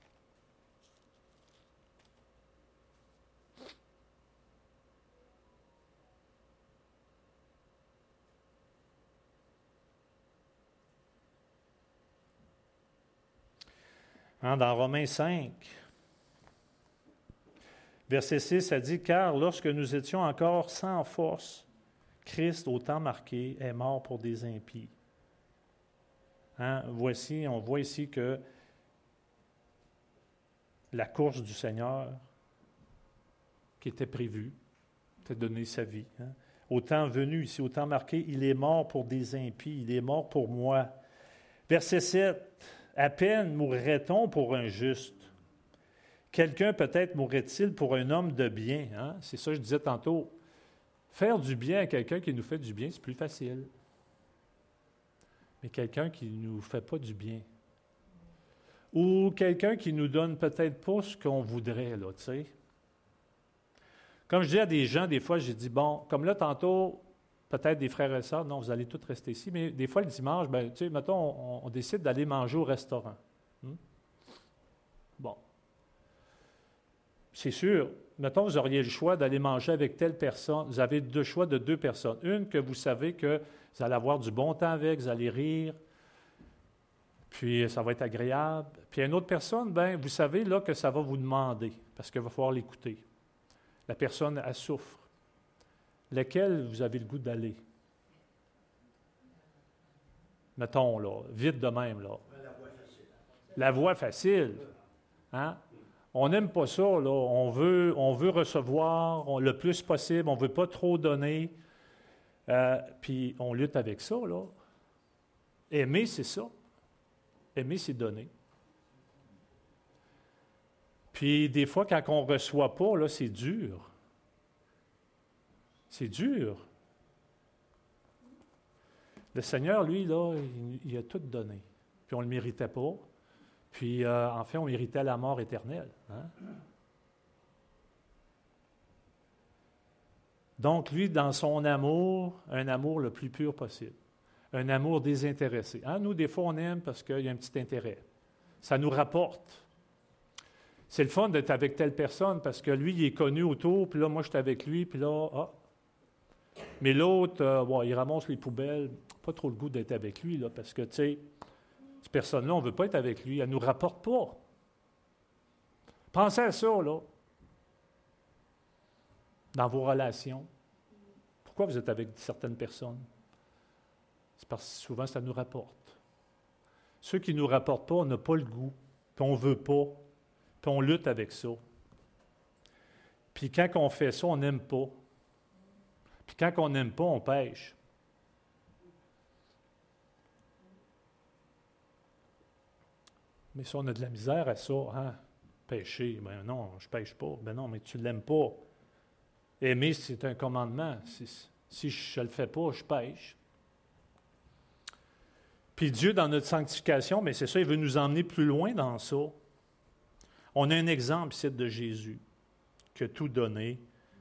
Hein, dans Romains cinq, verset six, ça dit « Car lorsque nous étions encore sans force, Christ, au temps marqué, est mort pour des impies. » Hein, voici, on voit ici que la course du Seigneur, qui était prévue, était donner sa vie. Hein, au temps venu, ici, au temps marqué, il est mort pour des impies, il est mort pour moi. Verset sept, « À peine mourrait-on pour un juste. Quelqu'un peut-être mourrait-il pour un homme de bien. Hein? » C'est ça que je disais tantôt. Faire du bien à quelqu'un qui nous fait du bien, c'est plus facile. Mais quelqu'un qui ne nous fait pas du bien. Ou quelqu'un qui nous donne peut-être pas ce qu'on voudrait, là, tu sais. Comme je dis à des gens, des fois, j'ai dit, bon, comme là, tantôt, peut-être des frères et sœurs, non, vous allez tous rester ici, mais des fois, le dimanche, ben, tu sais, mettons, on, on décide d'aller manger au restaurant. Hmm? Bon. C'est sûr, mettons, vous auriez le choix d'aller manger avec telle personne. Vous avez deux choix de deux personnes. Une que vous savez que vous allez avoir du bon temps avec, vous allez rire. Puis ça va être agréable. Puis une autre personne, ben, vous savez là que ça va vous demander, parce qu'il va falloir l'écouter. La personne, elle souffre. Lequel vous avez le goût d'aller? Mettons, là, vite de même, là. La voie facile. La voie facile. Hein? On n'aime pas ça, là. On veut, on veut recevoir on- le plus possible, on ne veut pas trop donner. Euh, puis on lutte avec ça, là. Aimer, c'est ça. Aimer, c'est donner. Puis des fois, quand on ne reçoit pas, là, c'est dur. C'est dur. Le Seigneur, lui, là, il, il a tout donné. Puis on ne le méritait pas. Puis, euh, en fait, on méritait la mort éternelle. Hein? Donc, lui, dans son amour, un amour le plus pur possible. Un amour désintéressé. Hein? Nous, des fois, on aime parce qu'il y a un petit intérêt. Ça nous rapporte. C'est le fun d'être avec telle personne parce que lui, il est connu autour, puis là, moi, je suis avec lui, puis là, ah. Mais l'autre, euh, bon, il ramasse les poubelles. Pas trop le goût d'être avec lui, là, parce que, tu sais, cette personne-là, on ne veut pas être avec lui. Elle ne nous rapporte pas. Pensez à ça, là. Dans vos relations. Pourquoi vous êtes avec certaines personnes? C'est parce que souvent, ça nous rapporte. Ceux qui ne nous rapportent pas, on n'a pas le goût, puis on ne veut pas, puis on lutte avec ça. Puis quand on fait ça, on n'aime pas. Puis quand on n'aime pas, on pêche. Mais si on a de la misère à ça, hein, pécher, ben non, je ne pêche pas. Ben non, mais tu ne l'aimes pas. Aimer, c'est un commandement. Si, si je ne le fais pas, je pêche. Puis Dieu, dans notre sanctification, mais c'est ça, il veut nous emmener plus loin dans ça. On a un exemple ici de Jésus, qui a tout donné.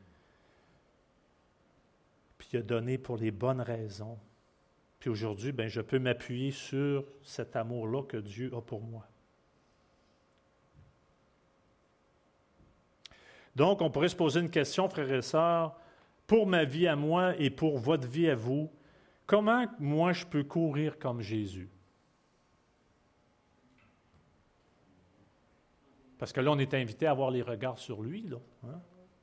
Puis il a donné pour les bonnes raisons. Puis aujourd'hui, ben, je peux m'appuyer sur cet amour-là que Dieu a pour moi. Donc, on pourrait se poser une question, frères et sœurs, pour ma vie à moi et pour votre vie à vous, comment moi je peux courir comme Jésus? Parce que là, on est invité à avoir les regards sur lui, là. Hein?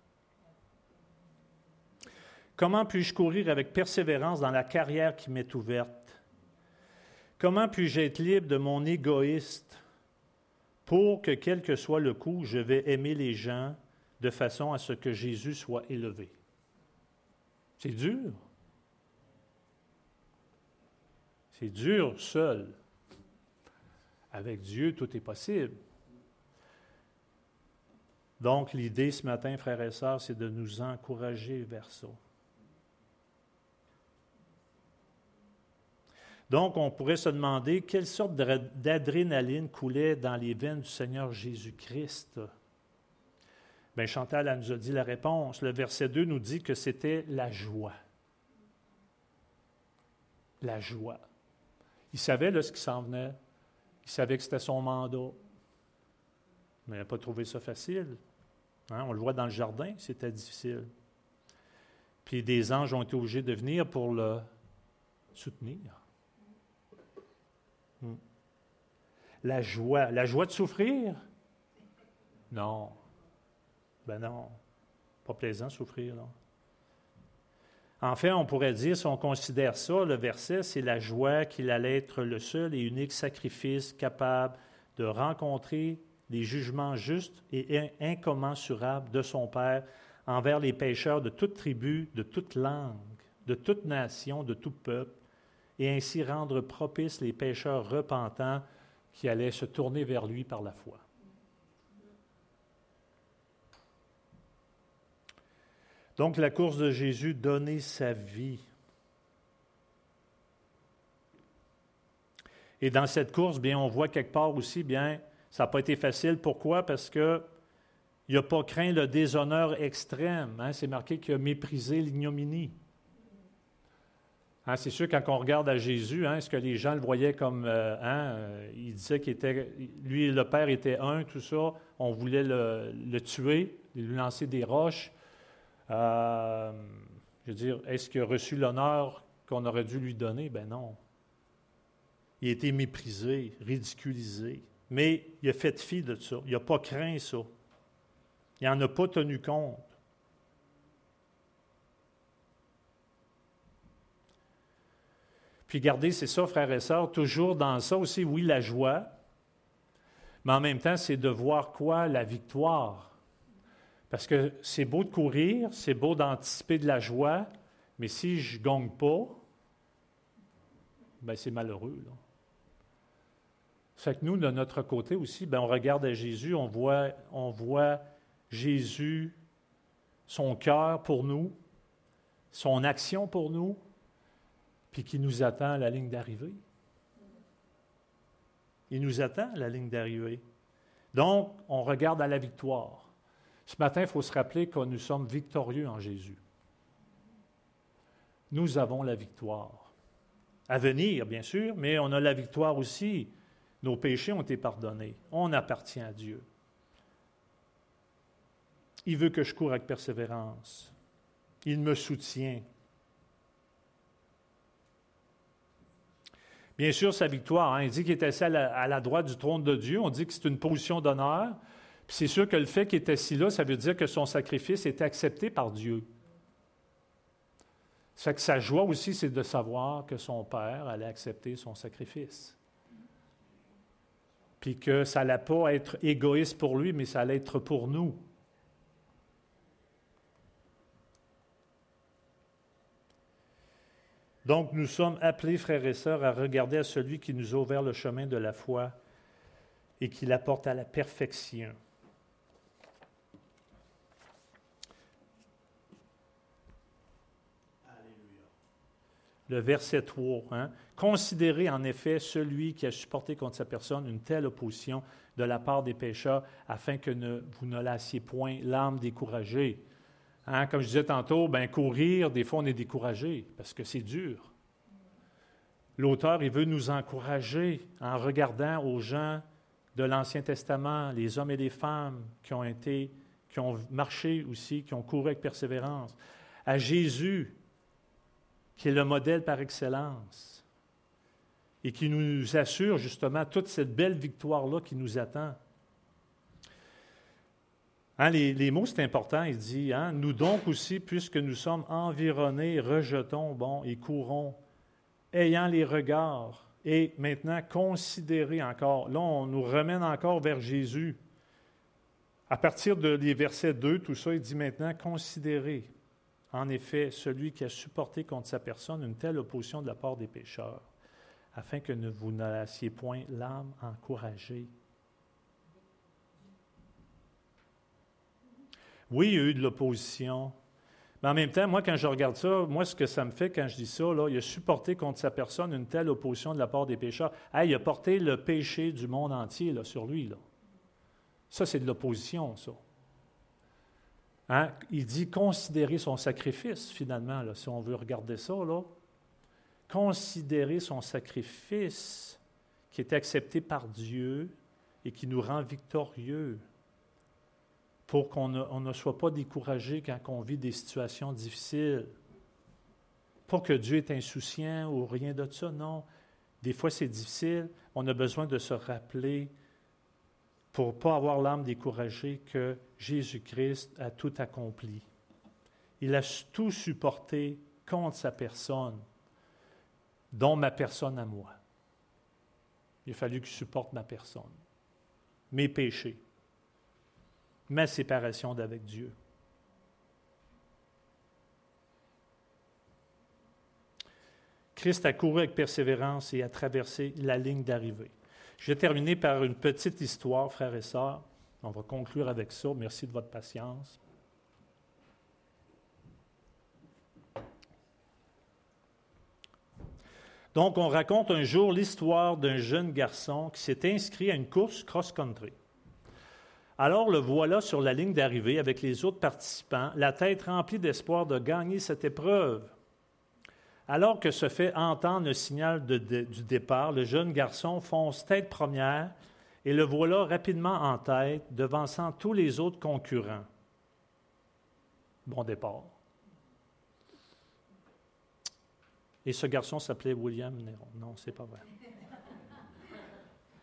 Comment puis-je courir avec persévérance dans la carrière qui m'est ouverte? Comment puis-je être libre de mon égoïste pour que, quel que soit le coup, je vais aimer les gens de façon à ce que Jésus soit élevé? C'est dur. C'est dur seul. Avec Dieu, tout est possible. Donc, l'idée ce matin, frères et sœurs, c'est de nous encourager vers ça. Donc, on pourrait se demander quelle sorte d'adrénaline coulait dans les veines du Seigneur Jésus-Christ. Bien, Chantal, elle nous a dit la réponse. Le verset deux nous dit que c'était la joie. La joie. Il savait là, ce qui s'en venait. Il savait que c'était son mandat. Mais il n'a pas trouvé ça facile. Hein? On le voit dans le jardin, c'était difficile. Puis des anges ont été obligés de venir pour le soutenir. Hmm. La joie. La joie de souffrir? Non. Ben non. Pas plaisant de souffrir, non. En fait, on pourrait dire, si on considère ça, le verset, c'est la joie qu'il allait être le seul et unique sacrifice capable de rencontrer les jugements justes et incommensurables de son Père envers les pécheurs de toute tribu, de toute langue, de toute nation, de tout peuple, et ainsi rendre propices les pécheurs repentants qui allaient se tourner vers lui par la foi. Donc, la course de Jésus, donner sa vie. Et dans cette course, bien, on voit quelque part aussi, bien, ça n'a pas été facile. Pourquoi? Parce qu'il n'a pas craint le déshonneur extrême. Hein? C'est marqué qu'il a méprisé l'ignominie. Hein, c'est sûr, quand on regarde à Jésus, hein, est-ce que les gens le voyaient comme... Euh, hein, euh, il disait qu'il était... Lui et le Père étaient un, tout ça. On voulait le, le tuer, lui lancer des roches. Euh, je veux dire, est-ce qu'il a reçu l'honneur qu'on aurait dû lui donner? Ben non. Il a été méprisé, ridiculisé. Mais il a fait fi de ça. Il n'a pas craint ça. Il n'en a pas tenu compte. Puis gardez, c'est ça, frères et sœurs, toujours dans ça aussi, oui, la joie, mais en même temps, c'est de voir quoi? La victoire. Parce que c'est beau de courir, c'est beau d'anticiper de la joie, mais si je ne gagne pas, bien, c'est malheureux, là. Ça fait que nous, de notre côté aussi, bien, on regarde à Jésus, on voit, on voit Jésus, son cœur pour nous, son action pour nous, puis qui nous attend à la ligne d'arrivée. Il nous attend à la ligne d'arrivée. Donc, on regarde à la victoire. Ce matin, il faut se rappeler que nous sommes victorieux en Jésus. Nous avons la victoire. À venir, bien sûr, mais on a la victoire aussi. Nos péchés ont été pardonnés. On appartient à Dieu. Il veut que je coure avec persévérance. Il me soutient. Bien sûr, sa victoire, hein, il dit qu'il est assis à la, à la droite du trône de Dieu. On dit que c'est une position d'honneur. Puis c'est sûr que le fait qu'il est assis là, ça veut dire que son sacrifice est accepté par Dieu. Ça fait que sa joie aussi, c'est de savoir que son Père allait accepter son sacrifice. Puis que ça n'allait pas être égoïste pour lui, mais ça allait être pour nous. Donc, nous sommes appelés, frères et sœurs, à regarder à celui qui nous a ouvert le chemin de la foi et qui l'apporte à la perfection. Alléluia. Le verset trois, hein? Considérez en effet celui qui a supporté contre sa personne une telle opposition de la part des pécheurs, afin que ne, vous ne lassiez point l'âme découragée. Hein? Comme je disais tantôt, ben, courir, des fois on est découragé, parce que c'est dur. L'auteur, il veut nous encourager en regardant aux gens de l'Ancien Testament, les hommes et les femmes qui ont été, qui ont marché aussi, qui ont couru avec persévérance, à Jésus, qui est le modèle par excellence, et qui nous assure justement toute cette belle victoire-là qui nous attend. Hein, les, les mots, c'est important, il dit, hein, nous donc aussi, puisque nous sommes environnés, rejetons, bon, et courons, ayant les regards, et maintenant considérez encore. Là, on nous ramène encore vers Jésus. À partir de les versets deux, tout ça, il dit maintenant, considérez, en effet, celui qui a supporté contre sa personne une telle opposition de la part des pécheurs, afin que ne vous ne lassiez point l'âme encouragée. Oui, il y a eu de l'opposition, mais en même temps, moi, quand je regarde ça, moi, ce que ça me fait quand je dis ça, là, il a supporté contre sa personne une telle opposition de la part des pécheurs. Hey, il a porté le péché du monde entier là, sur lui. Là. Ça, c'est de l'opposition, ça. Hein? Il dit considérer son sacrifice, finalement, là, si on veut regarder ça, là. Considérer son sacrifice qui est accepté par Dieu et qui nous rend victorieux pour qu'on ne, on ne soit pas découragé quand on vit des situations difficiles. Pas que Dieu est insouciant ou rien de ça, non. Des fois, c'est difficile. On a besoin de se rappeler, pour ne pas avoir l'âme découragée, que Jésus-Christ a tout accompli. Il a tout supporté contre sa personne, dont ma personne à moi. Il a fallu qu'il supporte ma personne, mes péchés, ma séparation d'avec Dieu. Christ a couru avec persévérance et a traversé la ligne d'arrivée. Je vais terminer par une petite histoire, frères et sœurs. On va conclure avec ça. Merci de votre patience. Donc, on raconte un jour l'histoire d'un jeune garçon qui s'est inscrit à une course cross-country. Alors, le voilà sur la ligne d'arrivée avec les autres participants, la tête remplie d'espoir de gagner cette épreuve. Alors que se fait entendre le signal de, de, du départ, le jeune garçon fonce tête première et le voilà rapidement en tête, devançant tous les autres concurrents. Bon départ. Et ce garçon s'appelait William Néron. Non, c'est pas vrai.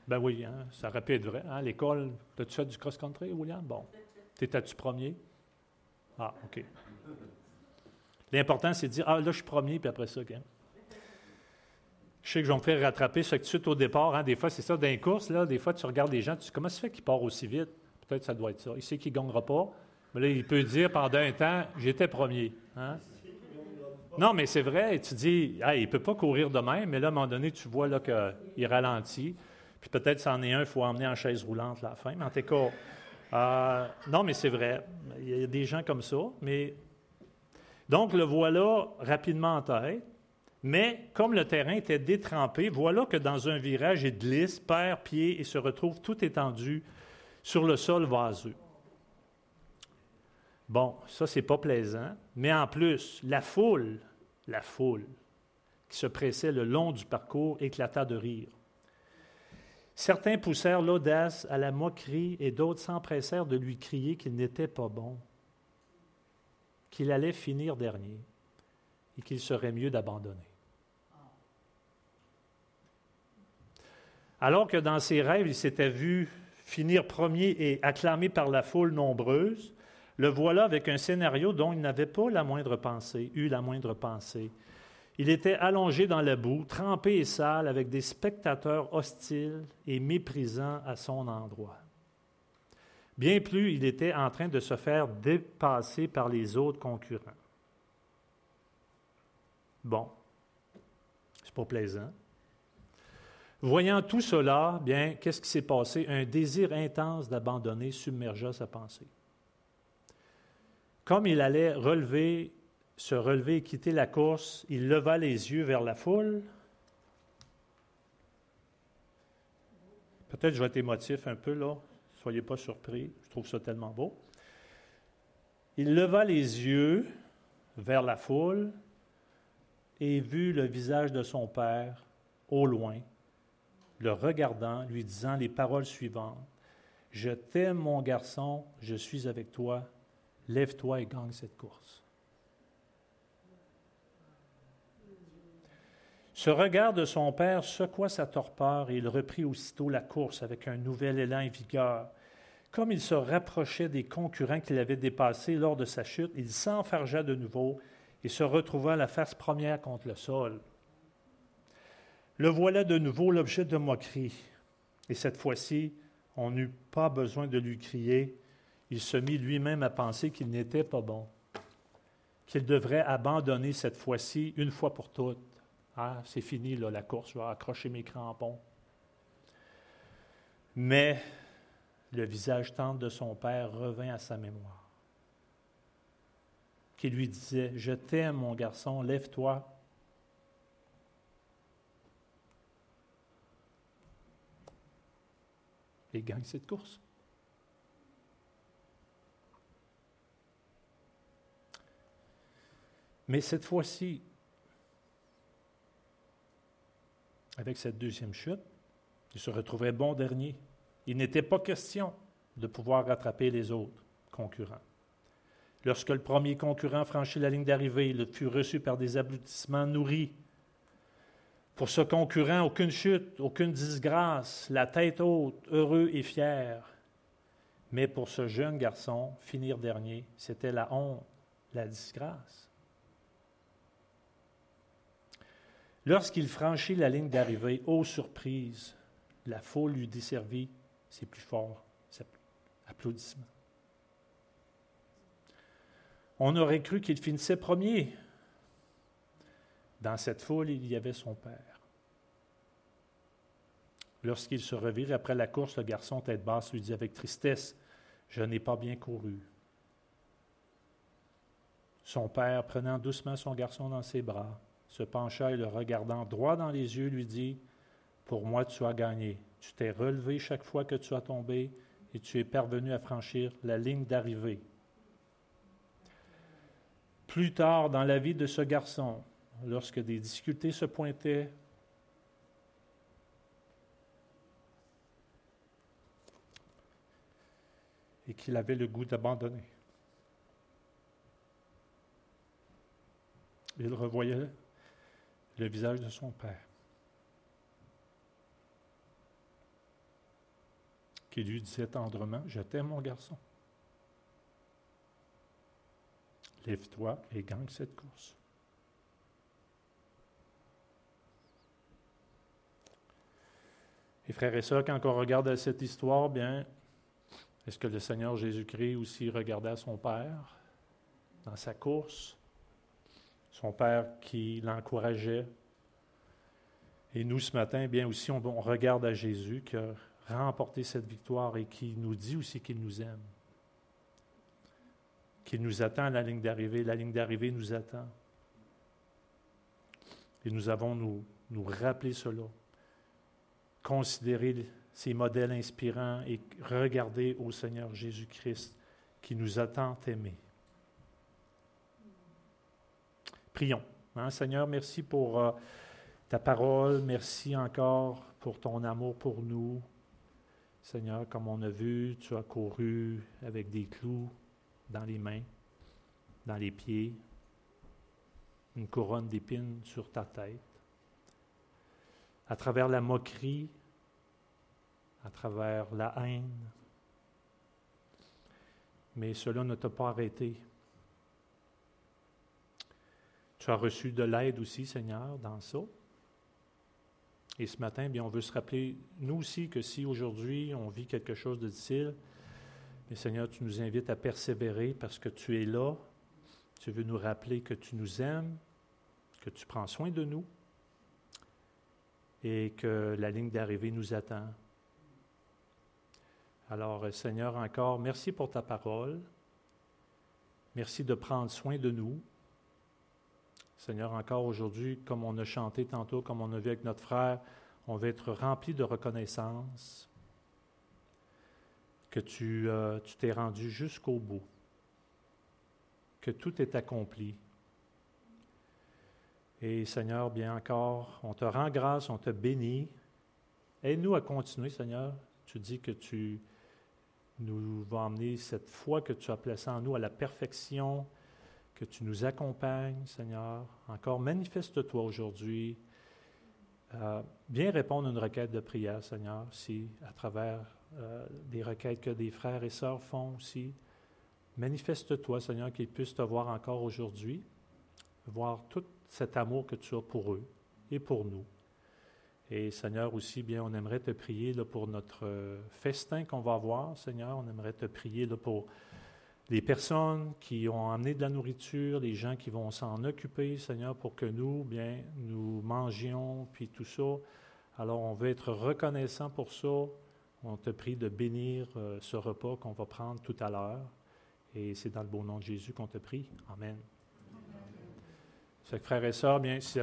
Ben oui, hein, ça aurait pu être vrai. Hein, l'école, as-tu fait du cross-country, William? Bon. T'étais-tu premier? Ah, OK. L'important, c'est de dire, ah, là, je suis premier, puis après ça, OK. Je sais que je vais me faire rattraper, ça fait que tout de suite au départ, hein, des fois, c'est ça, dans les courses, là, des fois, tu regardes les gens, tu dis, comment ça fait qu'il part aussi vite? Peut-être que ça doit être ça. Il sait qu'il ne gagnera pas, mais là, il peut dire, pendant un temps, j'étais premier. Hein? Non, mais c'est vrai, tu dis, hey, il ne peut pas courir de même, mais là, à un moment donné, tu vois là, qu'il ralentit, puis peut-être c'en est un, il faut emmener en chaise roulante là, à la fin, mais en tout cas, euh, non, mais c'est vrai, il y a des gens comme ça, mais... Donc, le voilà rapidement en tête. Mais comme le terrain était détrempé, voilà que dans un virage, il glisse, perd pied et se retrouve tout étendu sur le sol vaseux. Bon, ça, c'est pas plaisant. Mais en plus, la foule, la foule qui se pressait le long du parcours éclata de rire. Certains poussèrent l'audace à la moquerie et d'autres s'empressèrent de lui crier qu'il n'était pas bon, qu'il allait finir dernier et qu'il serait mieux d'abandonner. Alors que dans ses rêves, il s'était vu finir premier et acclamé par la foule nombreuse, le voilà avec un scénario dont il n'avait pas la moindre pensée, eu la moindre pensée. Il était allongé dans la boue, trempé et sale, avec des spectateurs hostiles et méprisants à son endroit. Bien plus, il était en train de se faire dépasser par les autres concurrents. Bon, c'est pas plaisant. Voyant tout cela, bien, qu'est-ce qui s'est passé? Un désir intense d'abandonner submergea sa pensée. Comme il allait relever, se relever et quitter la course, il leva les yeux vers la foule. Peut-être je vais être émotif un peu, là. Ne soyez pas surpris, je trouve ça tellement beau. Il leva les yeux vers la foule et vit le visage de son père au loin, le regardant, lui disant les paroles suivantes. « Je t'aime, mon garçon, je suis avec toi, lève-toi et gagne cette course. » Ce regard de son père secoua sa torpeur et il reprit aussitôt la course avec un nouvel élan et vigueur. Comme il se rapprochait des concurrents qu'il avait dépassés lors de sa chute, il s'enfargea de nouveau et se retrouva la face première contre le sol. Le voilà de nouveau l'objet de moquerie. Et cette fois-ci, on n'eut pas besoin de lui crier. Il se mit lui-même à penser qu'il n'était pas bon, qu'il devrait abandonner cette fois-ci une fois pour toutes. Ah, c'est fini, là, la course, je vais accrocher mes crampons. Mais le visage tendre de son père revint à sa mémoire, qui lui disait « Je t'aime, mon garçon, lève-toi. » Et gagne cette course. Mais cette fois-ci, avec cette deuxième chute, il se retrouvait bon dernier. Il n'était pas question de pouvoir rattraper les autres concurrents. Lorsque le premier concurrent franchit la ligne d'arrivée, il fut reçu par des applaudissements nourris. Pour ce concurrent, aucune chute, aucune disgrâce, la tête haute, heureux et fier. Mais pour ce jeune garçon, finir dernier, c'était la honte, la disgrâce. Lorsqu'il franchit la ligne d'arrivée, ô surprise, la foule lui desservit ses plus forts applaudissements. On aurait cru qu'il finissait premier. Dans cette foule, il y avait son père. Lorsqu'il se revire après la course, le garçon tête basse lui dit avec tristesse, « Je n'ai pas bien couru. » Son père, prenant doucement son garçon dans ses bras, se pencha et le regardant droit dans les yeux, lui dit, « Pour moi, tu as gagné. Tu t'es relevé chaque fois que tu as tombé et tu es parvenu à franchir la ligne d'arrivée. » Plus tard dans la vie de ce garçon, lorsque des difficultés se pointaient, et qu'il avait le goût d'abandonner, il revoyait le visage de son père. qui lui disait tendrement, « Je t'aime, mon garçon. Lève-toi et gagne cette course. » Et frères et sœurs, quand on regarde cette histoire, bien, est-ce que le Seigneur Jésus-Christ aussi regardait à son Père dans sa course? Son Père qui l'encourageait. Et nous, ce matin, bien aussi, on, on regarde à Jésus qui a remporté cette victoire et qui nous dit aussi qu'il nous aime. Qu'il nous attend à la ligne d'arrivée. La ligne d'arrivée nous attend. Et nous avons nous, nous rappeler cela. Considérer ces modèles inspirants et regarder au Seigneur Jésus-Christ qui nous a tant aimés. Prions. Hein, Seigneur, merci pour euh, ta parole. Merci encore pour ton amour pour nous. Seigneur, comme on a vu, tu as couru avec des clous dans les mains, dans les pieds, une couronne d'épines sur ta tête. À travers la moquerie, à travers la haine. Mais cela ne t'a pas arrêté. Tu as reçu de l'aide aussi, Seigneur, dans ça. Et ce matin, bien, on veut se rappeler, nous aussi, que si aujourd'hui on vit quelque chose de difficile, mais Seigneur, tu nous invites à persévérer parce que tu es là. Tu veux nous rappeler que tu nous aimes, que tu prends soin de nous et que la ligne d'arrivée nous attend. Alors, Seigneur, encore, merci pour ta parole. Merci de prendre soin de nous. Seigneur, encore aujourd'hui, comme on a chanté tantôt, comme on a vu avec notre frère, on va être rempli de reconnaissance que tu, euh, tu t'es rendu jusqu'au bout, que tout est accompli. Et Seigneur, bien encore, on te rend grâce, on te bénit. Aide-nous à continuer, Seigneur. Tu dis que tu nous vas emmener cette foi que tu as placée en nous à la perfection, que tu nous accompagnes, Seigneur. Encore, manifeste-toi aujourd'hui. Euh, viens répondre à une requête de prière, Seigneur, si à travers euh, des requêtes que des frères et sœurs font aussi. Manifeste-toi, Seigneur, qu'ils puissent te voir encore aujourd'hui, voir tout cet amour que tu as pour eux et pour nous. Et Seigneur, aussi, bien, on aimerait te prier là, pour notre euh, festin qu'on va avoir, Seigneur. On aimerait te prier là, pour les personnes qui ont amené de la nourriture, les gens qui vont s'en occuper, Seigneur, pour que nous, bien, nous mangions, puis tout ça. Alors, on veut être reconnaissant pour ça. On te prie de bénir euh, ce repas qu'on va prendre tout à l'heure. Et c'est dans le beau nom de Jésus qu'on te prie. Amen. Amen. Fait que frères et sœurs, bien, si